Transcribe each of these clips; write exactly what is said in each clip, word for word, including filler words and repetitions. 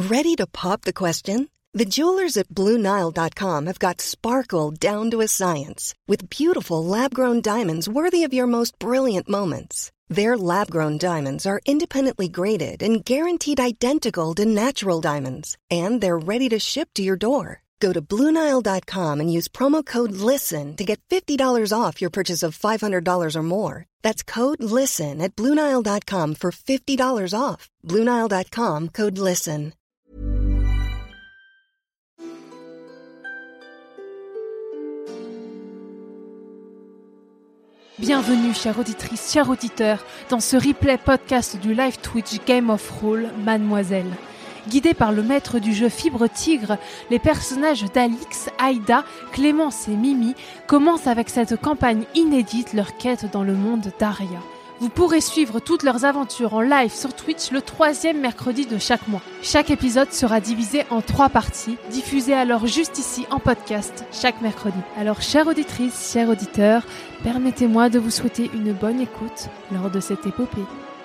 Ready to pop the question? The jewelers at Blue Nile dot com have got sparkle down to a science with beautiful lab-grown diamonds worthy of your most brilliant moments. Their lab-grown diamonds are independently graded and guaranteed identical to natural diamonds, and they're ready to ship to your door. Go to Blue Nile dot com and use promo code LISTEN to get fifty dollars off your purchase of five hundred dollars or more. That's code LISTEN at Blue Nile dot com for fifty dollars off. Blue Nile dot com, code LISTEN. Bienvenue, chère auditrice, chers auditeurs, dans ce replay podcast du live Twitch Game of Roll Mademoiselle. Guidés par le maître du jeu Fibre Tigre, les personnages d'Alix, Aïda, Clémence et Mimi commencent avec cette campagne inédite leur quête dans le monde d'Aria. Vous pourrez suivre toutes leurs aventures en live sur Twitch le troisième mercredi de chaque mois. Chaque épisode sera divisé en trois parties, diffusées alors juste ici en podcast chaque mercredi. Alors, chères auditrices, chers auditeurs, permettez-moi de vous souhaiter une bonne écoute lors de cette épopée.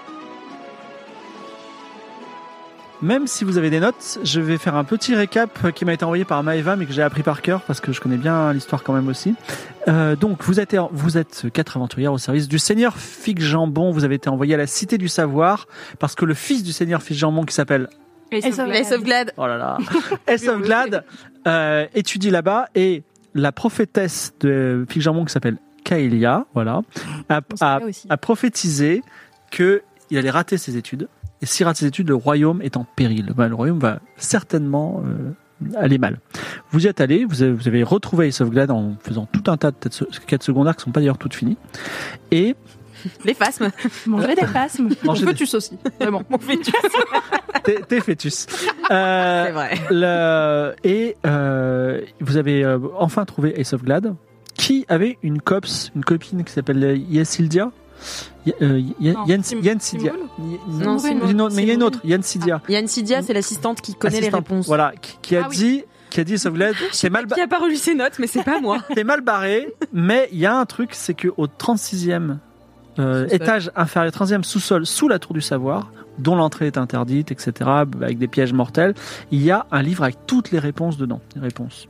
Même si vous avez des notes, je vais faire un petit récap qui m'a été envoyé par Maëva, mais que j'ai appris par cœur parce que je connais bien l'histoire quand même aussi. Euh, donc, vous êtes, vous êtes quatre aventurières au service du Seigneur Fig Jambon. Vous avez été envoyé à la Cité du Savoir parce que le fils du Seigneur Fig Jambon, qui s'appelle Ace of Glad, oh là là, Ace of Glad, euh, étudie là-bas, et la prophétesse de Fig Jambon, qui s'appelle Kaelia, voilà, a, a, a prophétisé que il allait rater ses études. Et s'il rate ses études, le royaume est en péril. Ben, le royaume va certainement euh, aller mal. Vous y êtes allé, vous avez, vous avez retrouvé Ace of Glad en faisant tout un tas de quêtes secondaires qui ne sont pas d'ailleurs toutes finies. Et... les phasmes. Manger des phasmes. Mon fœtus aussi. Vraiment, mon fœtus. T'es, t'es fœtus. Euh, C'est vrai. Le, et euh, vous avez euh, enfin trouvé Ace of Glad, qui avait une copse, une copine qui s'appelle Yesildia. Euh, Yansidia. Non, c'est une autre. Mais il y a une autre, Yansidia. Ah, Yansidia, c'est l'assistante qui connaît Assistante, les réponses. Voilà, qui, qui a Ah oui. dit, qui a dit Ace of Glad, c'est mal, Qui a pas relu ses notes, mais c'est pas moi. t'es mal barré, mais il y a un truc, c'est que au trente-sixième euh, étage inférieur, trentième sous-sol, sous la tour du savoir, dont l'entrée est interdite, et cetera, avec des pièges mortels, il y a un livre avec toutes les réponses dedans, les réponses.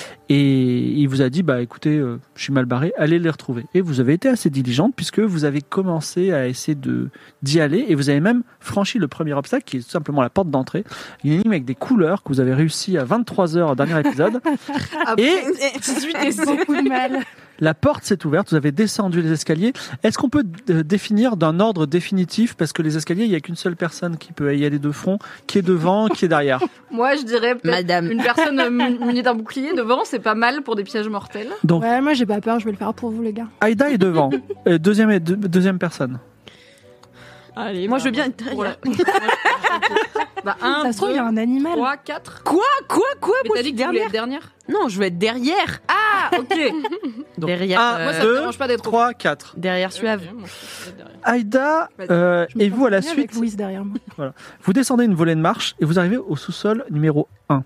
Et il vous a dit, bah écoutez, euh, je suis mal barré, allez les retrouver. Et vous avez été assez diligente puisque vous avez commencé à essayer de d'y aller, et vous avez même franchi le premier obstacle, qui est tout simplement la porte d'entrée. Une énigme avec des couleurs que vous avez réussi à vingt-trois heures au dernier épisode. Et dix-huit et Beaucoup de mal. la porte s'est ouverte, vous avez descendu les escaliers. Est-ce qu'on peut euh, définir d'un ordre définitif, parce que les escaliers, il n'y a qu'une seule personne qui peut y aller de front, qui est devant, qui est derrière. Moi, je dirais peut-être Madame. une personne euh, munie d'un bouclier devant, c'est pas mal pour des pièges mortels. Donc, Ouais, moi j'ai pas peur, je vais le faire pour vous les gars. Aïda est devant, euh, deuxième, et deux- deuxième personne. Allez, Moi, bah, je veux bien être voilà. derrière. Bah, un, Ça se trouve, il y a un animal. trois, quatre. Quoi Quoi Quoi Mais Moi, t'as je dit suis que tu voulais dernière. être dernière Non, je veux être derrière. Ah, ok. Donc, Derrière. un, euh, Moi, ça me deux, dérange pas d'être au trois, quatre. Derrière Suave. Ok, moi, je suis derrière. Aïda, Vas-y. euh, Je me et vous à la sens bien avec suite, Louise derrière moi. vous descendez une volée de marche et vous arrivez au sous-sol numéro un.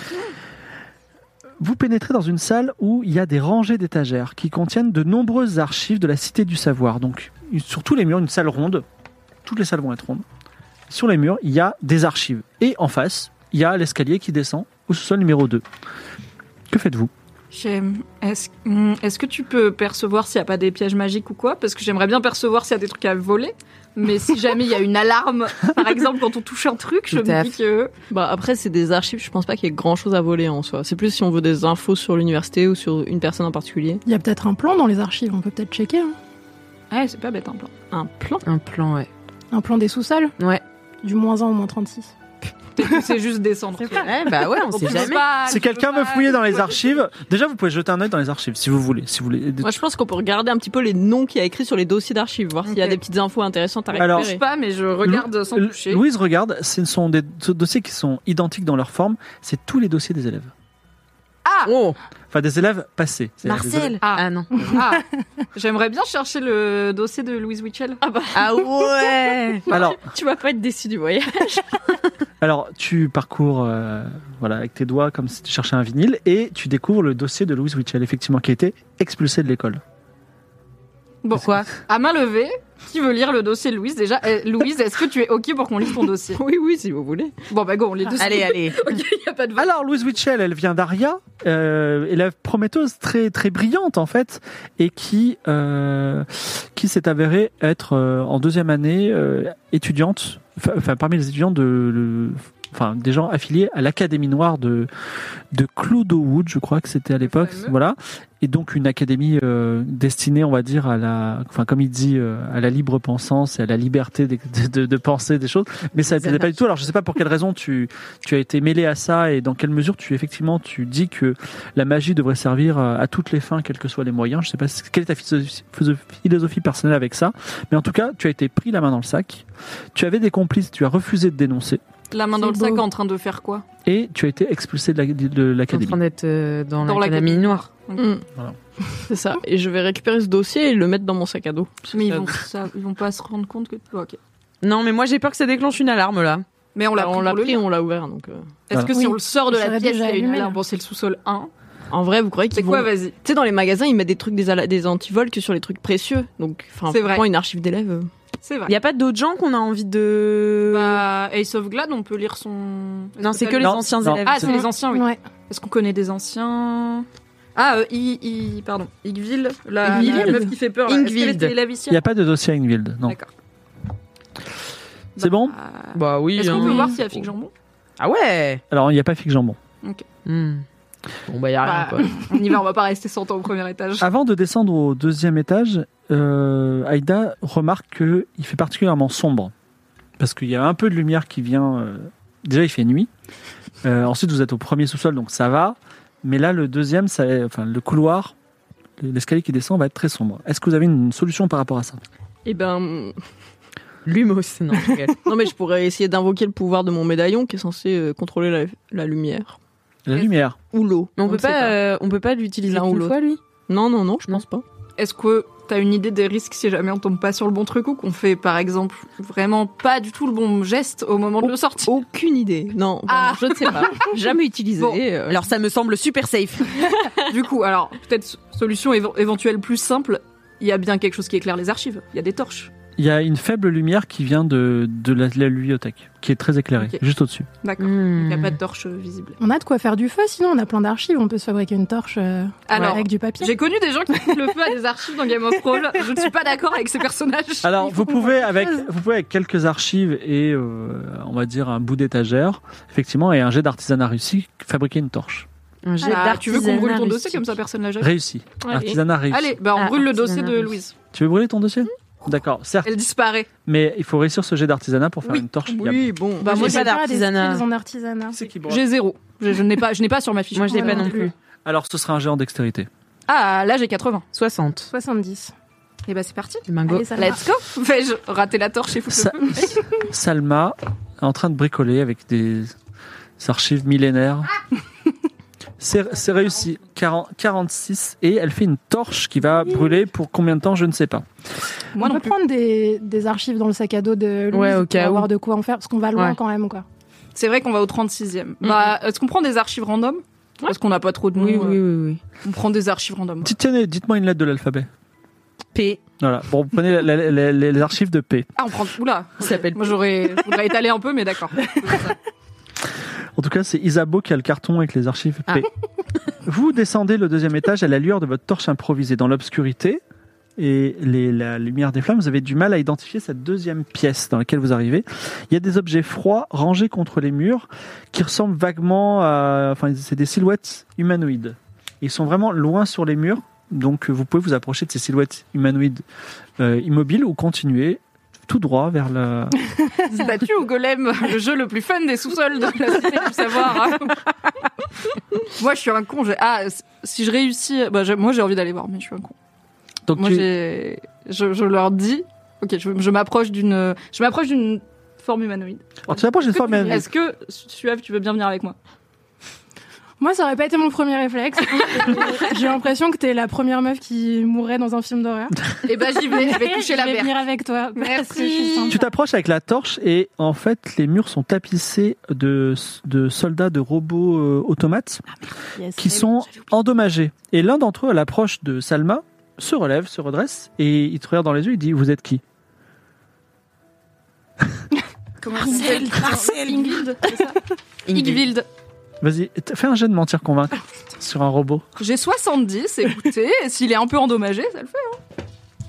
Vous pénétrez dans une salle où il y a des rangées d'étagères qui contiennent de nombreuses archives de la Cité du Savoir. Donc, sur tous les murs, une salle ronde. Toutes les salles vont être rondes. Sur les murs, il y a des archives. Et en face, il y a l'escalier qui descend au sous-sol numéro deux. Que faites-vous ? J'aime. Est-ce hum, est-ce que tu peux percevoir s'il n'y a pas des pièges magiques ou quoi? Parce que j'aimerais bien percevoir s'il y a des trucs à voler. Mais si jamais il y a une alarme, par exemple, quand on touche un truc, je Tout à me dis que... Bah après c'est des archives, je pense pas qu'il y ait grand chose à voler en soi. C'est plus si on veut des infos sur l'université ou sur une personne en particulier. Il y a peut-être un plan dans les archives, on peut peut-être checker. Hein. Ouais, c'est pas bête, un plan. Un plan. Un plan, ouais. Un plan des sous-sols Ouais. Du moins un au moins trente-six. C'est juste descendre. C'est pas- Ouais, bah ouais, on sait peut jamais. pas- Si tu quelqu'un peux veut pas- fouiller dans les archives, déjà vous pouvez jeter un œil dans les archives si vous voulez. Si vous voulez. Moi je pense qu'on peut regarder un petit peu les noms qu'il y a écrits sur les dossiers d'archives, voir s'il y a Ok. des petites infos intéressantes à Alors, récupérer. Je sais pas, mais je regarde sans Lou- toucher. Louise regarde, ce sont des do- dossiers qui sont identiques dans leur forme. C'est tous les dossiers des élèves. Oh, Enfin, des élèves passés. C'est des élèves- Marcel. Ah. Ah non. Ah, j'aimerais bien chercher le dossier de Louise Witchell. Ah bah Ah ouais. Alors, tu vas pas être déçu du voyage. alors, tu parcours euh, voilà, avec tes doigts comme si tu cherchais un vinyle et tu découvres le dossier de Louise Witchell, effectivement, qui a été expulsée de l'école. Bon, Pourquoi? à main levée, qui veut lire le dossier de Louise déjà Eh, Louise, est-ce que tu es OK pour qu'on lise ton dossier? Oui, oui, si vous voulez. Bon, bah go, on lit deux. Allez, allez. OK, y a pas de vote. Alors, Louise Witchell, elle vient d'Aria, euh, élève prometteuse très très brillante en fait, et qui euh, qui s'est avérée être euh, en deuxième année euh, étudiante, enfin parmi les étudiants de, le, enfin des gens affiliés à l'Académie Noire de de Clodowood, je crois que c'était à l'époque, fameux. voilà, et donc une académie euh, destinée, on va dire, à la, enfin comme il dit, euh, à la libre pensance et à la liberté de, de, de, de penser des choses. Mais ça ne plaisait pas du tout. Alors je sais pas pour quelle raison tu tu as été mêlé à ça et dans quelle mesure tu effectivement tu dis que la magie devrait servir à, à toutes les fins, quels que soient les moyens. Je sais pas quelle est ta philosophie, philosophie personnelle avec ça, mais en tout cas tu as été pris la main dans le sac. Tu avais des complices, tu as refusé de dénoncer La main dans le C'est sac beau. en train de faire quoi? et tu as été expulsé de la- de En l'académie. train d'être euh, dans, Dans l'académie l'académie. noire. Mm. Voilà. C'est ça. Et je vais récupérer ce dossier et le mettre dans mon sac à dos. Mais ils Ça- vont, ça, ils vont pas se rendre compte que. Oh, ok. Non, mais moi j'ai peur que ça déclenche une alarme là. Mais on l'a Bah, pris, on l'a pour le pris, lire. on l'a ouvert. Donc, euh. Est-ce que Oui. si on le sort de Il la serait pièce, il y déjà a une allumé, alarme? là. Bon, c'est le sous-sol un. En vrai, vous croyez C'est qu'ils quoi, vont... vas-y? Tu sais, dans les magasins, ils mettent des trucs, des, ala- des antivols que sur les trucs précieux. Donc, enfin, C'est vrai. pourquoi une archive d'élèves euh, C'est vrai. Il y a pas d'autres gens qu'on a envie de. Bah, Ace of Glad, on peut lire son. non, c'est que les Non, anciens non. élèves. Ah, c'est les anciens, oui. Ouais. Est-ce qu'on connaît des anciens? Ah, euh, I, I, pardon, Igville, la, Ingvild. la meuf qui fait peur. là. Est-ce qu'elle Ingvild. était élève ici? Il n'y a pas de dossier à Ingvild, non. D'accord. C'est bon. Bah oui. Est-ce qu'on hein. peut voir s'il y a Fig Jambon? Ah ouais. Alors il n'y a pas Fig Jambon. Hmm. Bon bah y a rien Bah, quoi. On y va, on va pas rester cent ans au premier étage. Avant de descendre au deuxième étage, euh, Aïda remarque qu'il fait particulièrement sombre. Parce qu'il y a un peu de lumière qui vient... euh, déjà, il fait nuit. Euh, ensuite, vous êtes au premier sous-sol, donc ça va. Mais là, le deuxième, ça, enfin, le couloir, l'escalier qui descend va être très sombre. Est-ce que vous avez une solution par rapport à ça? Eh ben, Lumos, non. je rigole. non mais je pourrais essayer d'invoquer le pouvoir de mon médaillon qui est censé euh, contrôler la, la lumière La lumière. ou l'eau. Mais on, ne peut sait pas, euh, on peut pas l'utiliser L'un ou une l'autre. fois lui. Non non non, je Non. pense pas. Est-ce que t'as une idée des risques si jamais on tombe pas sur le bon truc ou qu'on fait, par exemple, vraiment pas du tout le bon geste au moment de le sortir? Aucune idée. Non, Ah. vraiment, je ne sais pas. Jamais utilisé. Bon. euh. Alors ça me semble super safe. Du coup, alors, peut-être solution éve- éventuelle plus simple, il y a bien quelque chose qui éclaire les archives. Il y a des torches. Il y a une faible lumière qui vient de, de la, la bibliothèque, qui est très éclairée, Ok. juste au-dessus. D'accord. Hmm. Il n'y a pas de torche euh, visible. On a de quoi faire du feu, sinon on a plein d'archives, on peut se fabriquer une torche euh, Alors, avec du papier. J'ai connu des gens qui foutent le feu à des archives dans Game of Thrones. Je ne suis pas d'accord avec ces personnages. Alors, Il faut vous qu'on pouvez, voit quelque avec, chose. vous pouvez avec quelques archives et, euh, on va dire, un bout d'étagère, effectivement, et un jet d'artisanat réussi, fabriquer une torche. Un jet Ah, tu veux qu'on brûle ton d'artisanat dossier comme ça personne l'a jamais? Réussi. Allez. Artisanat réussi. Allez, bah on Ah, brûle le dossier artisanat de réussi. Louise. Tu veux brûler ton dossier? D'accord, certes, Elle disparaît. mais il faut réussir ce jet d'artisanat pour faire Oui. une torche. Oui, bon. Bah, moi, j'ai j'ai pas des d'artisanat. skills en artisanat. C'est qui J'ai zéro. Je, je n'ai pas, je n'ai pas sur ma fiche. Moi je l'ai Ouais, pas non non plus. Alors, ce sera un jet en dextérité. Ah, là j'ai quatre-vingts. soixante. soixante-dix. Et bah c'est parti. Bingo. Allez, ça va. Let's go. Vais-je rater la torche et foutre Sa- le feu? Salma est en train de bricoler avec des archives millénaires. C'est c'est réussi, quarante, quarante-six, et elle fait une torche qui va brûler pour combien de temps, je ne sais pas. Moi on non peut plus. prendre des, des archives dans le sac à dos de Louise Ouais, au pour cas avoir où. de quoi en faire, parce qu'on va loin Ouais. quand même, quoi. C'est vrai qu'on va au trente-sixième. Bah, est-ce qu'on prend des archives random? Parce qu'on n'a pas trop de noms. Oui, euh, oui, oui, oui. On prend des archives random. Dites- Tenez, dites-moi une lettre de l'alphabet. P. Voilà, bon, vous prenez la- la- la- les archives de P. Ah, on prend. Oula. Ça s'appelle Moi j'aurais. Je voudrais étaler un peu, mais d'accord. En tout cas, c'est Isabeau qui a le carton avec les archives P. Ah. Vous descendez le deuxième étage à la lueur de votre torche improvisée. Dans l'obscurité et les- la lumière des flammes, vous avez du mal à identifier cette deuxième pièce dans laquelle vous arrivez. Il y a des objets froids rangés contre les murs qui ressemblent vaguement à... Enfin, c'est des silhouettes humanoïdes. Ils sont vraiment loin sur les murs, donc vous pouvez vous approcher de ces silhouettes humanoïdes euh, immobiles ou continuer tout droit vers la... Statue ou golem, le jeu le plus fun des sous-sols de la cité du savoir. Moi je suis un con. j'ai- Ah, si je réussis. Bah, j'ai- moi j'ai envie d'aller voir, mais je suis un con. Donc Moi tu- j'ai. Je, je leur dis. Ok, je, je m'approche d'une. Je m'approche d'une forme humanoïde. Alors, tu t'approches d'une forme humanoïde. Est-ce que Suave, tu veux bien venir avec moi? Moi, ça aurait pas été mon premier réflexe. J'ai l'impression que t'es la première meuf qui mourrait dans un film d'horreur. Eh ben j'y vais. Je vais toucher la Je vais berge. venir avec toi. parce que je suis Merci. sympa. Tu t'approches avec la torche et en fait les murs sont tapissés de, de soldats de robots euh, automates Yes. qui sont endommagés. Et l'un d'entre eux à l'approche de Salma se relève, se redresse et il te regarde dans les yeux. Il dit vous êtes qui? Comment Marcel, Marcel Ingvild, c'est ça Ingvild. Vas-y, t- fais un jet de mentir convaincre sur un robot. J'ai soixante-dix, écoutez, et s'il est un peu endommagé, ça le fait.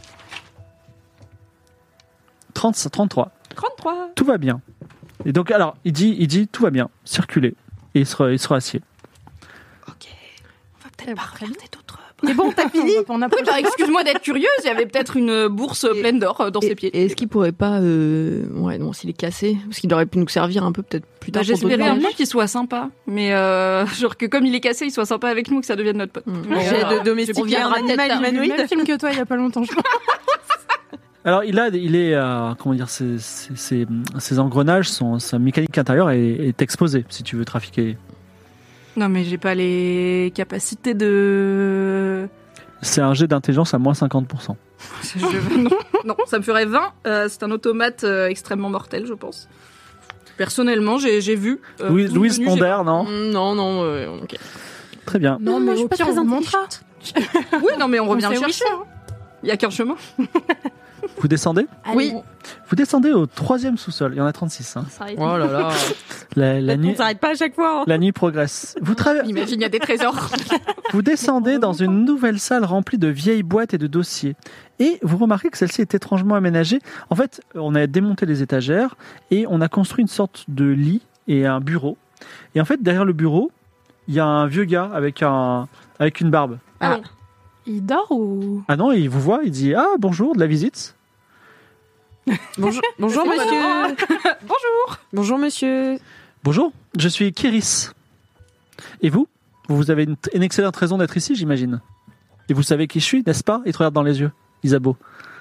trente, trente-trois. trente-trois. Tout va bien. Et donc, alors, il dit, il dit tout va bien, circulez. Et il sera, il sera assied. Ok. On va peut-être pas regarder d'autres. C'est bon, t'as fini. On a Oui, bah, excuse-moi d'être curieuse, il y avait peut-être une bourse pleine d'or euh, dans ses Et, pieds. et est-ce qu'il pourrait pas... Euh... Ouais, non, s'il est cassé, parce qu'il aurait pu nous servir un peu peut-être plus Bah, tard. pour j'espérais d'autres un peu voyages. qu'il soit sympa, mais euh, genre que comme il est cassé, il soit sympa avec nous, que ça devienne notre pote. Mm. Mais, J'ai euh, de domestiquer on viendra un peut-être animal faire- J'ai vu le humanoïde. même film que toi il y a pas longtemps, je crois. Alors, il a, il est, euh, comment dire, ses, ses, ses- ses engrenages, son, sa mécanique intérieure est, est exposée si tu veux trafiquer. Non, mais j'ai pas les capacités de. C'est un jet d'intelligence à moins cinquante pour cent. Je- non, non, ça me ferait vingt. Euh, c'est un automate euh, extrêmement mortel, je pense. Personnellement, j'ai j'ai vu. euh, Louis, tout Louise venu, j'ai- Ponder, non? Mm, Non, non, euh, ok. Très bien. Non, mais je suis au pas pire, très on vous montrera. Oui, non, mais on revient On le sait où chercher. hein. Il y a qu'un chemin. Vous descendez? Oui. Vous descendez au troisième sous-sol. Il y en a trente-six. Hein. Oh là là. La, la nuit, On s'arrête pas à chaque fois. hein. la nuit progresse. Vous, tra- Imagine, il y a des trésors. vous descendez dans une nouvelle salle remplie de vieilles boîtes et de dossiers. Et vous remarquez que celle-ci est étrangement aménagée. En fait, on a démonté les étagères et on a construit une sorte de lit et un bureau. Et en fait, derrière le bureau, il y a un vieux gars avec, un, avec une barbe. Ah. Il dort ou Ah non, il vous voit, il dit « Ah, bonjour, de la visite ?» Bonjour, bonjour C'est monsieur. Bonjour. Bonjour monsieur. Bonjour, je suis Kiris. Et vous? Vous avez une, une excellente raison d'être ici, j'imagine. Et vous savez qui je suis, n'est-ce pas? Il te regarde dans les yeux, Isabeau.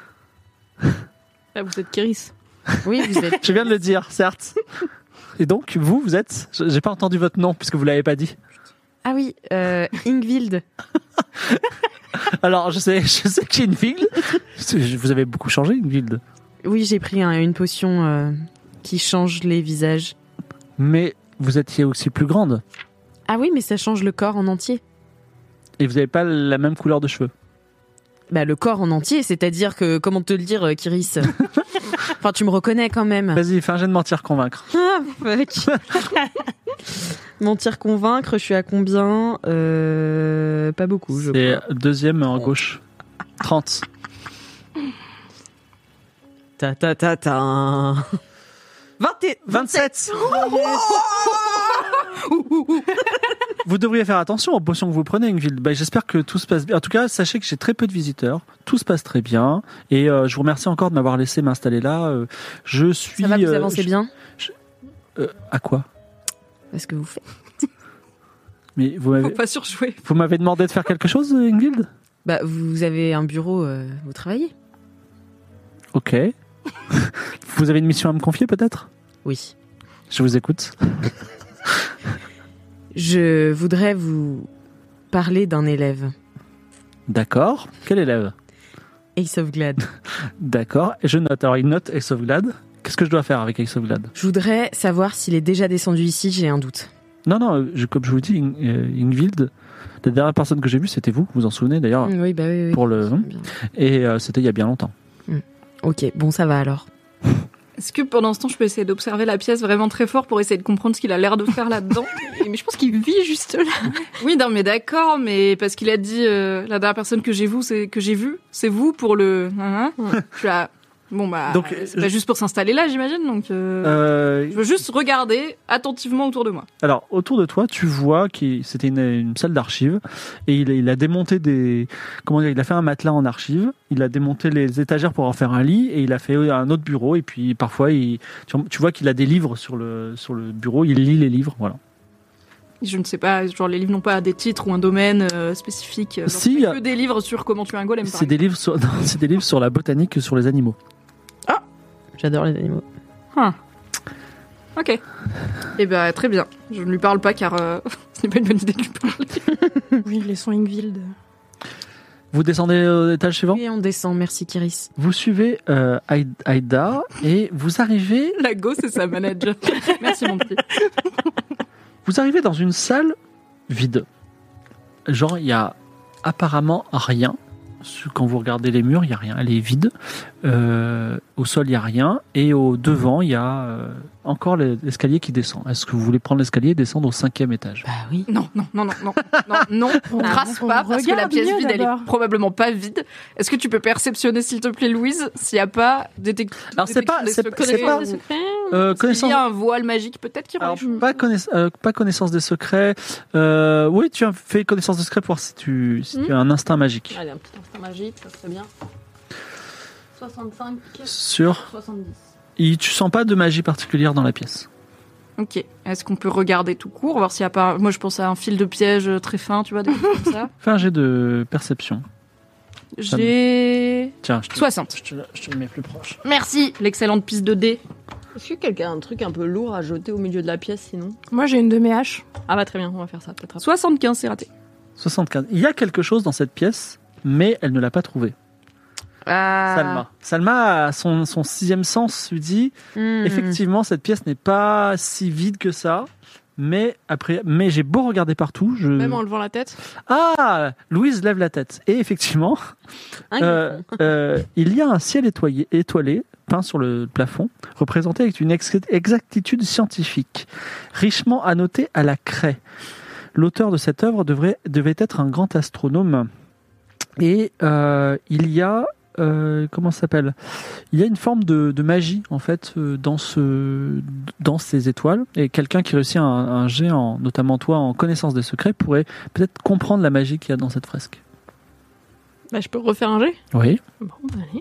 Là, vous êtes Kéris. Oui, vous êtes. Je viens de le dire, certes. Et donc, vous, vous êtes... J'ai pas entendu votre nom, puisque vous l'avez pas dit. Ah oui, euh, Ingvild. Alors, je sais, je sais qu'Infield, vous avez beaucoup changé, Infield. Oui, j'ai pris un- une potion euh, qui change les visages. Mais vous étiez aussi plus grande. Ah oui, mais ça change le corps en entier. Et vous n'avez pas la même couleur de cheveux. Bah le corps en entier, c'est-à-dire que comment te le dire, euh, Kiris. Enfin, tu me reconnais quand même. Vas-y, fais un jet de mentir convaincre. Ah, fuck. Mentir convaincre, je suis à combien euh, Pas beaucoup, je C'est crois. deuxième en gauche. trente. Ta ta ta ta. vingt et- vingt-sept. Vous devriez faire attention aux potions que vous prenez, Ingvild. Bah, j'espère que tout se passe bien. En tout cas, sachez que j'ai très peu de visiteurs. Tout se passe très bien. Et euh, je vous remercie encore de m'avoir laissé m'installer là. Euh, je suis... Ça va, vous euh, avancez je- bien euh, À quoi? Est-ce que vous faites Mais vous Faut m'avez, pas surjouer. vous m'avez demandé de faire quelque chose, Ingvild? Bah, vous avez un bureau, euh, vous travaillez Ok. Vous avez une mission à me confier, peut-être? Oui. Je vous écoute. Je voudrais vous parler d'un élève. D'accord. Quel élève? Ace of Glad. D'accord. Et je note. Alors, il note Ace of Glad. Qu'est-ce que je dois faire avec Ace of Glad? Je voudrais savoir s'il est déjà descendu ici, j'ai un doute. Non, non, je- comme je vous dis, In- euh, Ingvild, la dernière personne que j'ai vue, c'était vous. Vous vous en souvenez d'ailleurs? Oui, bah oui, oui. Pour le- Bien. Et euh, c'était il y a bien longtemps. Ok, bon, ça va alors. Est-ce que pendant ce temps, je peux essayer d'observer la pièce vraiment très fort pour essayer de comprendre ce qu'il a l'air de faire là-dedans? Mais je pense qu'il vit juste là. Oui, non, mais d'accord, mais parce qu'il a dit euh, la dernière personne que j'ai vue, c'est que j'ai vu, c'est vous pour le. Hein, hein. Je suis là. Bon bah, Donc, c'est je- pas juste pour s'installer là, j'imagine. Donc, euh, Euh, je veux juste regarder attentivement autour de moi. alors, autour de toi, tu vois que c'était une, une salle d'archives et il, a- il a démonté des. Comment dire? Il a fait un matelas en archives, il a démonté les étagères pour en faire un lit et il a fait un autre bureau. Et puis parfois, il, tu, tu vois qu'il a des livres sur le, sur le bureau, il lit les livres. Voilà. Je ne sais pas, genre les livres n'ont pas des titres ou un domaine euh, spécifique. Genre, Si, c'est y a- que des livres sur comment tuer un golem. par C'est des, exemple. livres sur, non, c'est des livres sur la botanique, sur les animaux. J'adore les animaux. Ok. Eh ben très bien. Je ne lui parle pas car euh, ce n'est pas une bonne idée de lui parler. Oui, laissons Ingvild. Vous descendez au étage suivant? Oui, on descend, merci Kiris. Vous suivez euh, Aïd- Aïda et vous arrivez, La go, c'est sa manager. Merci mon petit. vous arrivez dans une salle vide. Genre, il y a apparemment rien Quand vous regardez les murs, il n'y a rien. Elle est vide. Euh, au sol, il n'y a rien. Et au devant, il y a euh, encore l'escalier qui descend. Est-ce que vous voulez prendre l'escalier et descendre au cinquième étage? Bah oui. Non, non, non, non, non, non, non, on Ah, trace on pas parce que la regarde pièce mieux, vide, elle d'abord. est probablement pas vide. Est-ce que tu peux perceptionner, s'il te plaît, Louise, s'il n'y a pas détec- Alors, c'est pas- détection des c'est- secrets c'est pas- ou- Euh, S'il connaissance... y a un voile magique, peut-être qu'il y aura Alors, des choses. pas, connaiss- euh, pas connaissance des secrets. Euh, oui, tu as fait connaissance des secrets pour voir si tu, si tu as un instinct magique. Allez, un petit instant magique, ça serait bien. soixante-cinq, Sur. soixante-dix. Et tu sens pas de magie particulière dans la pièce. Ok. Est-ce qu'on peut regarder tout court, voir s'il n'y a pas. Moi, je pense à un fil de piège très fin, tu vois, des trucs comme ça. Fais un jet de perception. J'ai. Tiens, je te, soixante. je te, je te le mets plus proche. Merci, l'excellente piste de dés. Est-ce que quelqu'un a un truc un peu lourd à jeter au milieu de la pièce sinon? Moi, j'ai une de mes haches. Ah bah très bien, on va faire ça peut-être après. soixante-quinze, c'est raté. soixante-quinze. Il y a quelque chose dans cette pièce, mais elle ne l'a pas trouvé. Ah. Salma. Salma, à son, son sixième sens, lui dit Mmh. effectivement, cette pièce n'est pas si vide que ça. Mais après, mais j'ai beau regarder partout, je. Même en levant la tête. Ah, Louise lève la tête. Et effectivement, Un euh, euh, il y a un ciel étoilé, étoilé peint sur le plafond, représenté avec une ex- exactitude scientifique, richement annoté à la craie. L'auteur de cette œuvre devrait, devait être un grand astronome. Et euh, il y a euh, comment ça s'appelle ? Il y a une forme de, de magie en fait euh, dans ce dans ces étoiles. Et quelqu'un qui réussit un, un jet, en, notamment toi, en connaissance des secrets, pourrait peut-être comprendre la magie qu'il y a dans cette fresque. Bah je peux refaire un jet. Oui. Bon, bah, allez.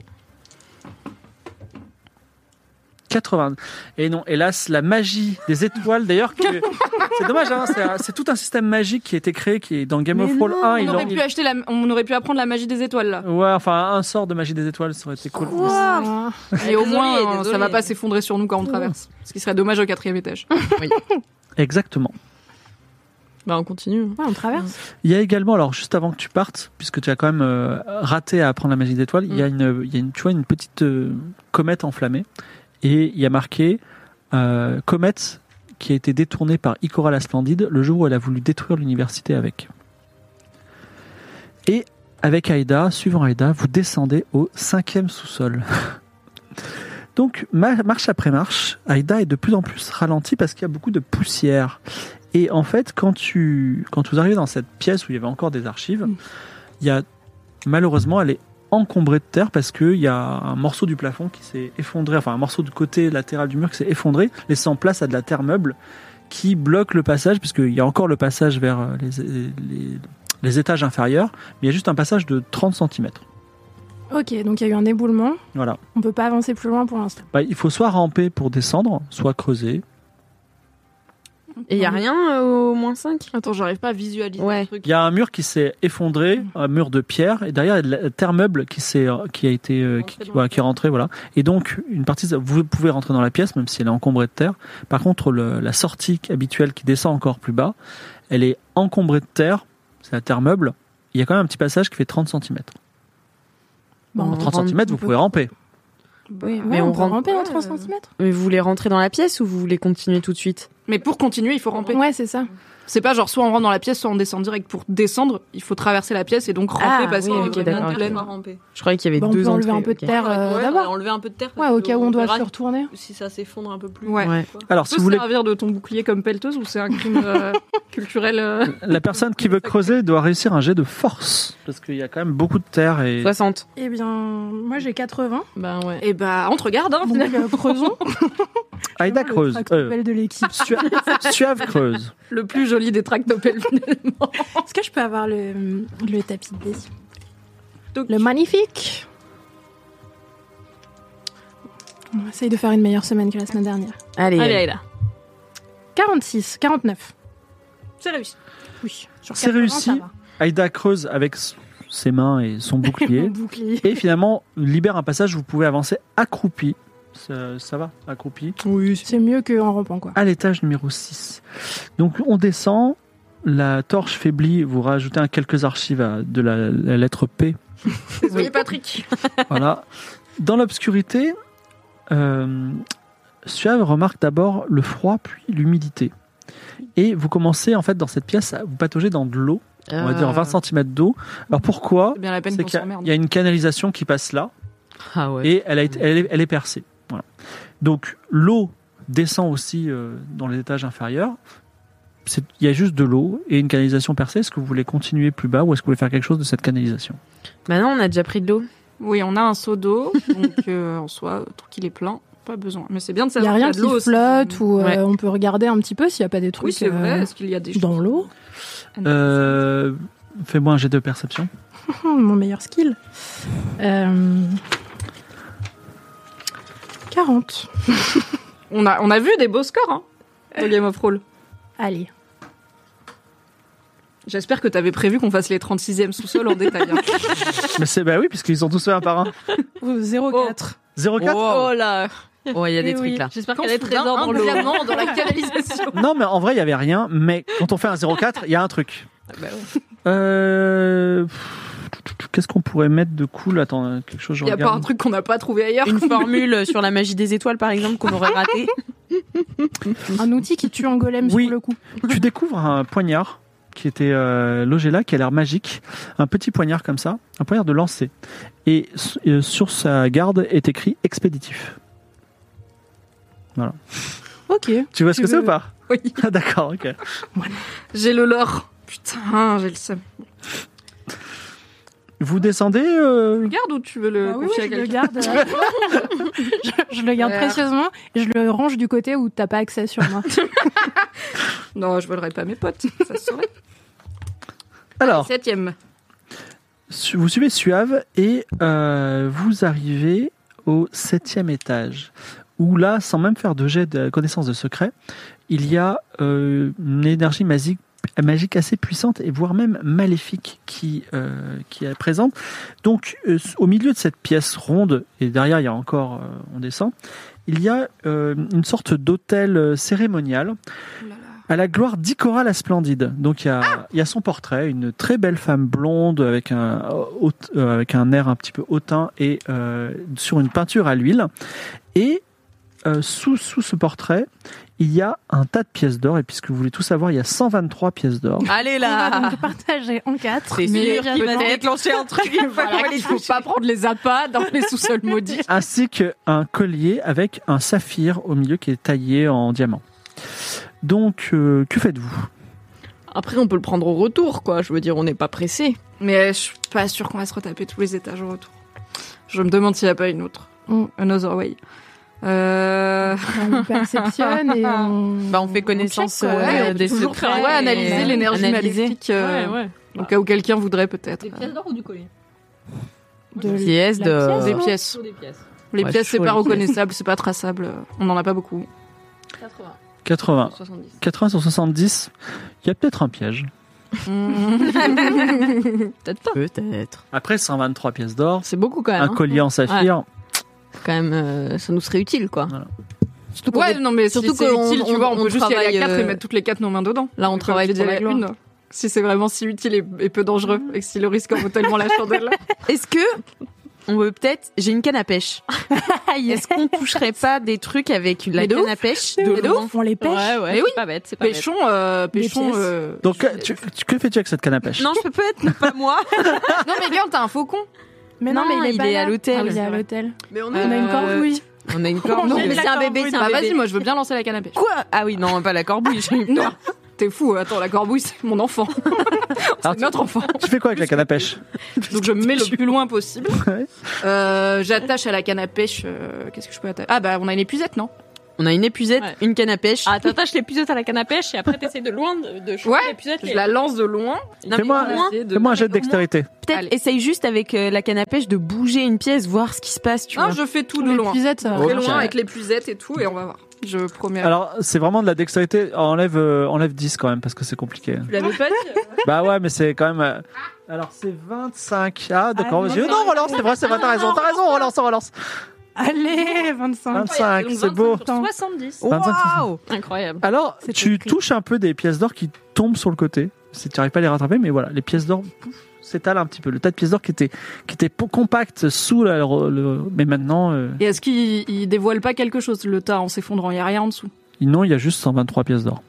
quatre-vingts. Et non, hélas, la magie des étoiles, d'ailleurs, que... c'est dommage, hein, c'est, un- c'est tout un système magique qui a été créé, qui est dans Game Mais of Thrones non, un. On Ils aurait, l'ont- pu acheter la... on aurait pu apprendre la magie des étoiles, là. Ouais, enfin, un sort de magie des étoiles, ça aurait été cool. Ah. Et au Désolée, moins, euh, désolée. ça va pas s'effondrer sur nous quand on traverse. Ce qui serait dommage au quatrième étage. Exactement. Bah on continue. Ouais, on traverse. Il y a également, alors juste avant que tu partes, puisque tu as quand même euh, raté à apprendre la magie des étoiles, il y a une, il y a une, tu vois, une petite euh, comète enflammée, et il y a marqué euh, comète qui a été détournée par Ikora la Splendide le jour où elle a voulu détruire l'université avec. Et avec Aïda, suivant Aïda, vous descendez au cinquième sous-sol. Donc, ma- marche après marche, Aïda est de plus en plus ralentie parce qu'il y a beaucoup de poussière. Et en fait, quand, tu, quand vous arrivez dans cette pièce où il y avait encore des archives, il y a, malheureusement, elle est encombrée de terre parce qu'il y a un morceau du plafond qui s'est effondré, enfin un morceau du côté latéral du mur qui s'est effondré, laissant place à de la terre meuble qui bloque le passage, puisqu'il y a encore le passage vers les, les, les étages inférieurs, mais il y a juste un passage de trente centimètres. Ok, donc il y a eu un éboulement. Voilà. On peut pas avancer plus loin pour l'instant. Bah, il faut soit ramper pour descendre, soit creuser. Et il y a rien euh, au moins cinq? Attends, j'arrive pas à visualiser Ouais. le truc. Il y a un mur qui s'est effondré, un mur de pierre, et derrière il y a de la terre meuble qui s'est, qui a été, euh, qui, qui- voilà, qui est rentrée, voilà. Et donc une partie, vous pouvez rentrer dans la pièce même si elle est encombrée de terre. Par contre, le, la sortie habituelle qui descend encore plus bas, elle est encombrée de terre. C'est la terre meuble. Il y a quand même un petit passage qui fait trente centimètres. Bon, On En trente rentre- centimètres, vous on peut- pouvez ramper. Oui, Ouais, mais on, on peut rentre. ramper dans Ouais, trente euh, centimètres. Mais vous voulez rentrer dans la pièce ou vous voulez continuer tout de suite? Mais pour continuer, il faut ramper. Ouais, c'est ça. C'est pas genre soit on rentre dans la pièce, soit on descend direct. Pour descendre, il faut traverser la pièce et donc ramper Ah, parce oui, qu'elle ok, est vraiment d'accord. pleine. On va ramper. Je croyais qu'il y avait Bah, on deux peut enlever entrées. un peu de ok. terre euh, Ouais, on va d'abord. enlever un peu de terre. Ouais, parce au cas où on doit verra se retourner. Si ça s'effondre un peu plus. Ouais. Ouais. quoi. Alors, Tu si peux vous voulez, servir de ton bouclier comme pelleteuse ou c'est un crime euh, culturel euh, la personne qui veut creuser doit réussir un jet de force parce qu'il y a quand même beaucoup de terre et. soixante. Eh bien, moi j'ai quatre-vingts. Bah ouais. Eh bah, on te regarde, hein, Donc finalement. euh, creusons. Aïda Vraiment, creuse. Le track Euh, Nobel de l'équipe. Sua- Suave creuse. Le plus joli des tractopelles, finalement. Est-ce que je peux avoir le, le tapis de dés? Donc, Le magnifique. On essaye de faire une meilleure semaine que la semaine dernière. Allez, Allez, allez. allez là. quarante-six, quarante-neuf. c'est réussi. Oui. Sur C'est quatre-vingts, réussi. ça va. Aïda creuse avec s- ses mains et son Mon bouclier. bouclier. Et finalement, libère un passage où vous pouvez avancer accroupi. Ça, ça va, accroupi. Oui, c'est mieux qu'en rampant, quoi. À l'étage numéro six. Donc on descend, la torche faiblit, vous rajoutez un- quelques archives à- de la, la lettre P. Désolé, Patrick. Voilà. Dans l'obscurité, euh, Suave remarque d'abord le froid puis l'humidité. Et vous commencez en fait dans cette pièce à vous patauger dans de l'eau on va dire vingt centimètres d'eau. Alors pourquoi? C'est bien la peine C'est qu'on qu'il y a- s'emmerde. il y a une canalisation qui passe là Ah ouais. et elle, a été, elle, est, elle est percée. Voilà. Donc l'eau descend aussi euh, dans les étages inférieurs. C'est- Il y a juste de l'eau et une canalisation percée. Est-ce que vous voulez continuer plus bas ou est-ce que vous voulez faire quelque chose de cette canalisation? Bah non, on a déjà pris de l'eau. Oui, on a un seau d'eau, donc euh, en soi, tant qu'il est plein, pas besoin. Mais c'est bien de Il n'y a savoir rien qu'il y a de l'eau qui flotte aussi. ou euh, Ouais. on peut regarder un petit peu s'il n'y a pas des trucs Oui, c'est vrai. euh, Est-ce qu'il y a des choses dans l'eau. euh, Fais-moi un jet de perception. Hum, Mon meilleur skill. Euh... quarante. On a, on a vu des beaux scores hein, au Game of Roll. Allez. J'espère que tu avais prévu qu'on fasse les trente-sixième sous-sol en détail. hein. Mais c'est bah oui, puisqu'ils ont tous fait un par un. zéro virgule quatre. zéro virgule quatre. Oh. Oh là. Oh, il y a des Eh trucs oui. là. J'espère Quand qu'il y a des soudain, trésors un dans l'eau. diamant dans la canalisation. Non, mais en vrai, il y avait rien. Mais quand on fait un zéro virgule quatre, il y a un truc. Bah ouais. Euh... Qu'est-ce qu'on pourrait mettre de cool? Attends, quelque chose, je Il n'y a regarde. pas un truc qu'on n'a pas trouvé ailleurs. Une formule sur la magie des étoiles, par exemple, qu'on aurait raté. Un outil qui tue un golem Oui. sur le coup. Tu découvres un poignard qui était euh, logé là, qui a l'air magique. Un petit poignard comme ça, un poignard de lancer. Et euh, sur sa garde est écrit expéditif. Ok. Tu vois ce Tu que c'est veux- ou pas? Oui. Ah, d'accord, ok. J'ai le lore. Putain, j'ai le seum. Vous descendez euh, Regarde où tu veux le Ah oui, confier oui, à je le quelqu'un. garde. euh, je, je le garde Ouais. précieusement et je le range du côté où t'as pas accès sur moi. Non, je volerai pas mes potes. Ça se saurait. Alors, Septième. su- vous suivez Suave et euh, vous arrivez au septième étage. Où là, sans même faire de jet de connaissance de secret, il y a euh, une énergie magique, magique assez puissante et voire même maléfique qui, euh, qui est présente. Donc, euh, au milieu de cette pièce ronde, et derrière il y a encore, euh, on descend, il y a euh, une sorte d'hôtel euh, cérémonial à la gloire d'Ikora la Splendide. Donc il y, a, il y a son portrait, une très belle femme blonde avec un, haut- euh, avec un air un petit peu hautain et euh, sur une peinture à l'huile. Et euh, sous, sous ce portrait, il y a un tas de pièces d'or. Et puisque vous voulez tout savoir, il y a cent vingt-trois pièces d'or. Allez On va là. donc partager en quatre. C'est Mais sûr qu'il va peut-être- déclencher un truc. Voilà, qu'il faut pas prendre les appâts dans les sous-sols maudits. Ainsi qu'un collier avec un saphir au milieu qui est taillé en diamant. Donc, euh, que faites-vous? Après, on peut le prendre au retour, quoi. Je veux dire, on n'est pas pressé. Mais je suis pas sûre qu'on va se retaper tous les étages au retour. Je me demande s'il n'y a pas une autre. Mm. Another way. Euh... On perceptionne et on... Bah, on fait connaissance check, quoi. euh, Ouais, des toujours secrets. faire, ouais, analyser et- l'énergie analyser. maléfique. euh, ouais. Au cas où quelqu'un voudrait peut-être. Des pièces d'or ou du collier? de Pièces la de- pièce, Des non pièces. Des pièces. Les Ouais, pièces, c'est chaud, pas les pièces. reconnaissable, c'est pas traçable. On n'en a pas beaucoup. quatre-vingts. quatre-vingts. soixante-dix. quatre-vingts sur soixante-dix. Il y a peut-être un piège. Peut-être pas. Peut-être. Après cent vingt-trois pièces d'or, C'est beaucoup quand même. un hein. collier en saphir. Quand même, euh, ça nous serait utile, quoi. Voilà. Surtout qu'on Ouais, est- non, mais surtout si c'est qu'on- utile, tu on- vois, on, on peut juste y aller travaille, à quatre et euh, mettre toutes les quatre nos mains dedans. Là, on Comme travaille j'ai pour dit à la gloire. une. Si c'est vraiment si utile et, et peu dangereux, et que si le risque en vaut tellement la chandelle. Est-ce que on veut peut-être. J'ai une canne à pêche. Est-ce qu'on toucherait pas des trucs avec la Mais de canne ouf. à pêche Mais de de loin? ouf, on les pêche. Ouais, ouais. Mais oui. C'est pas bête, c'est pas bête. Pêchons, euh, Des pêchons. pièces. euh, Donc, euh, tu, tu- que fais-tu avec cette canne à pêche? Non, je peux peut-être pas moi. Non, mais regarde, t'as un faucon. Mais non, Non, mais il est, il pas est là. à l'hôtel. Ah oui, il est C'est à vrai. l'hôtel. Mais on On a une Euh, corvouille. On a une corne. Non, Mais mais c'est un bébé, c'est un Bah bébé. vas-y, moi je veux bien lancer la canne à pêche. Quoi? Ah oui, non, pas la corbouille. j'ai eu Non, peur. t'es fou, attends, la corbouille c'est mon enfant. Alors, C'est notre enfant. Tu fais quoi avec la canne à pêche? Donc je me mets le plus loin possible. Ouais. Euh, J'attache à la canne à pêche. euh, Qu'est-ce que je peux attacher? Ah bah on a une épuisette, non? On a une épuisette, Ouais. une canne à pêche. Ah, t'attaches l'épuisette à la canne à pêche et après t'essayes de loin de, de choper Ouais, l'épuisette. Je la lance de loin. Non, mais Fais-moi au moins, Essayer de- fais-moi un jet de dextérité. peut-être Allez. essaye juste avec euh, la canne à pêche de bouger une pièce, voir ce qui se passe, tu Non, vois. je fais tout de Les loin. puisettes, ça va. Très Ok. loin avec l'épuisette et tout, et on va voir. Je promets. Alors, c'est vraiment de la dextérité. Enlève, euh, enlève dix quand même, parce que c'est compliqué. tu l'avais pas dit? Bah ouais, mais c'est quand même. euh, Alors, c'est vingt-cinq. Ah, d'accord. Ah, vas-y. non, non, on relance, c'est vrai, c'est vrai, t'as raison, t'as raison, on relance, on relance. Allez, vingt-cinq. vingt-cinq, c'est beau. soixante-dix. vingt-cinq, Waouh! Incroyable. Alors, C'est tu écrit. touches un peu des pièces d'or qui tombent sur le côté. Si tu n'arrives pas à les rattraper, mais voilà, les pièces d'or pouf, s'étalent un petit peu. Le tas de pièces d'or qui était, qui était po- compact sous la, le, le- mais maintenant, euh, Et est-ce qu'il il dévoile pas quelque chose, le tas, en s'effondrant? Il y a rien en dessous. non, il y a juste cent vingt-trois pièces d'or.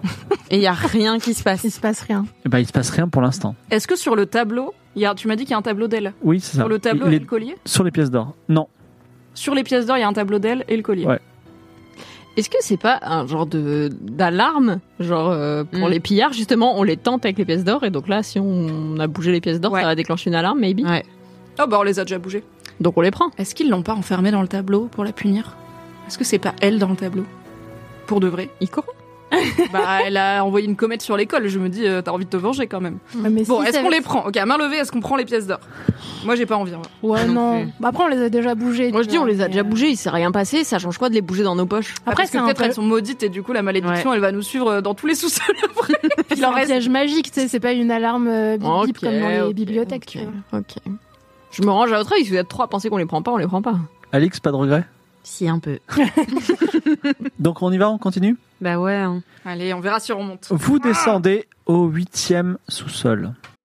Et il y a rien qui se passe. Il se passe rien. Eh ben, il se passe rien pour l'instant. Est-ce que sur le tableau, il y a, tu m'as dit qu'il y a un tableau d'elle. Oui, c'est ça. Sur le tableau, Il il y est a le collier. sur les pièces d'or. Non. Sur les pièces d'or, il y a un tableau d'elle et le collier. Ouais. Est-ce que c'est pas un genre de d'alarme, genre euh, pour Mm. les pillards justement, on les tente avec les pièces d'or et donc là, si on a bougé les pièces d'or, Ouais. ça va déclencher une alarme, maybe. Ouais. Oh bah on les a déjà bougés. Donc on les prend. Est-ce qu'ils l'ont pas enfermée dans le tableau pour la punir? Est-ce que c'est pas elle dans le tableau? Pour de vrai? Il court. Bah elle a envoyé une comète sur l'école, je me dis euh, t'as envie de te venger quand même. Ouais, mais Bon, si est-ce ça- qu'on les prend? Ok, à main levée, est-ce qu'on prend les pièces d'or? Moi j'ai pas envie. Hein. Ouais, non non. plus. Bah, après, on les a déjà bougés. Moi tu je dis, on vois, les a mais, déjà euh, bougés, il s'est rien passé, ça change quoi de les bouger dans nos poches? Après, Après, parce c'est que un peut-être peu- elles sont maudites et du coup la malédiction elle va nous suivre dans tous les sous-sols après. c'est Il en un reste. piège magique, tu sais, c'est pas une alarme euh, bip bip Ok, comme dans les ok, bibliothèques, ok, tu vois. Ok. Je me range à votre avis, si vous êtes trois à penser qu'on les prend pas, on les prend pas. Alix, pas de regret. Si, un peu. Donc on y va, on continue. Bah ouais. hein. Allez, on verra si on remonte. Vous descendez au huitième sous-sol.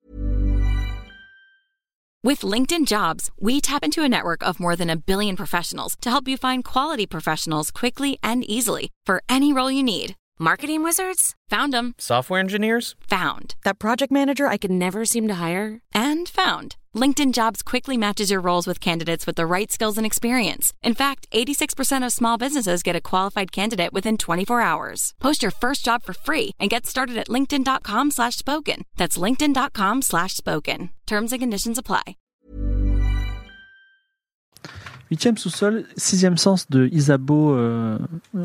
With LinkedIn Jobs, we tap into a network of more than a billion professionals to help you find quality professionals quickly and easily for any role you need. Marketing wizards? Found them. Software engineers? Found. That project manager I could never seem to hire? And found. LinkedIn Jobs quickly matches your roles with candidates with the right skills and experience. In fact, eighty-six percent of small businesses get a qualified candidate within twenty-four hours. Post your first job for free and get started at linkedin.com slash spoken. That's linkedin.com slash spoken. Terms and conditions apply. Huitième sous-sol, sixième sens de Isabeau. Euh,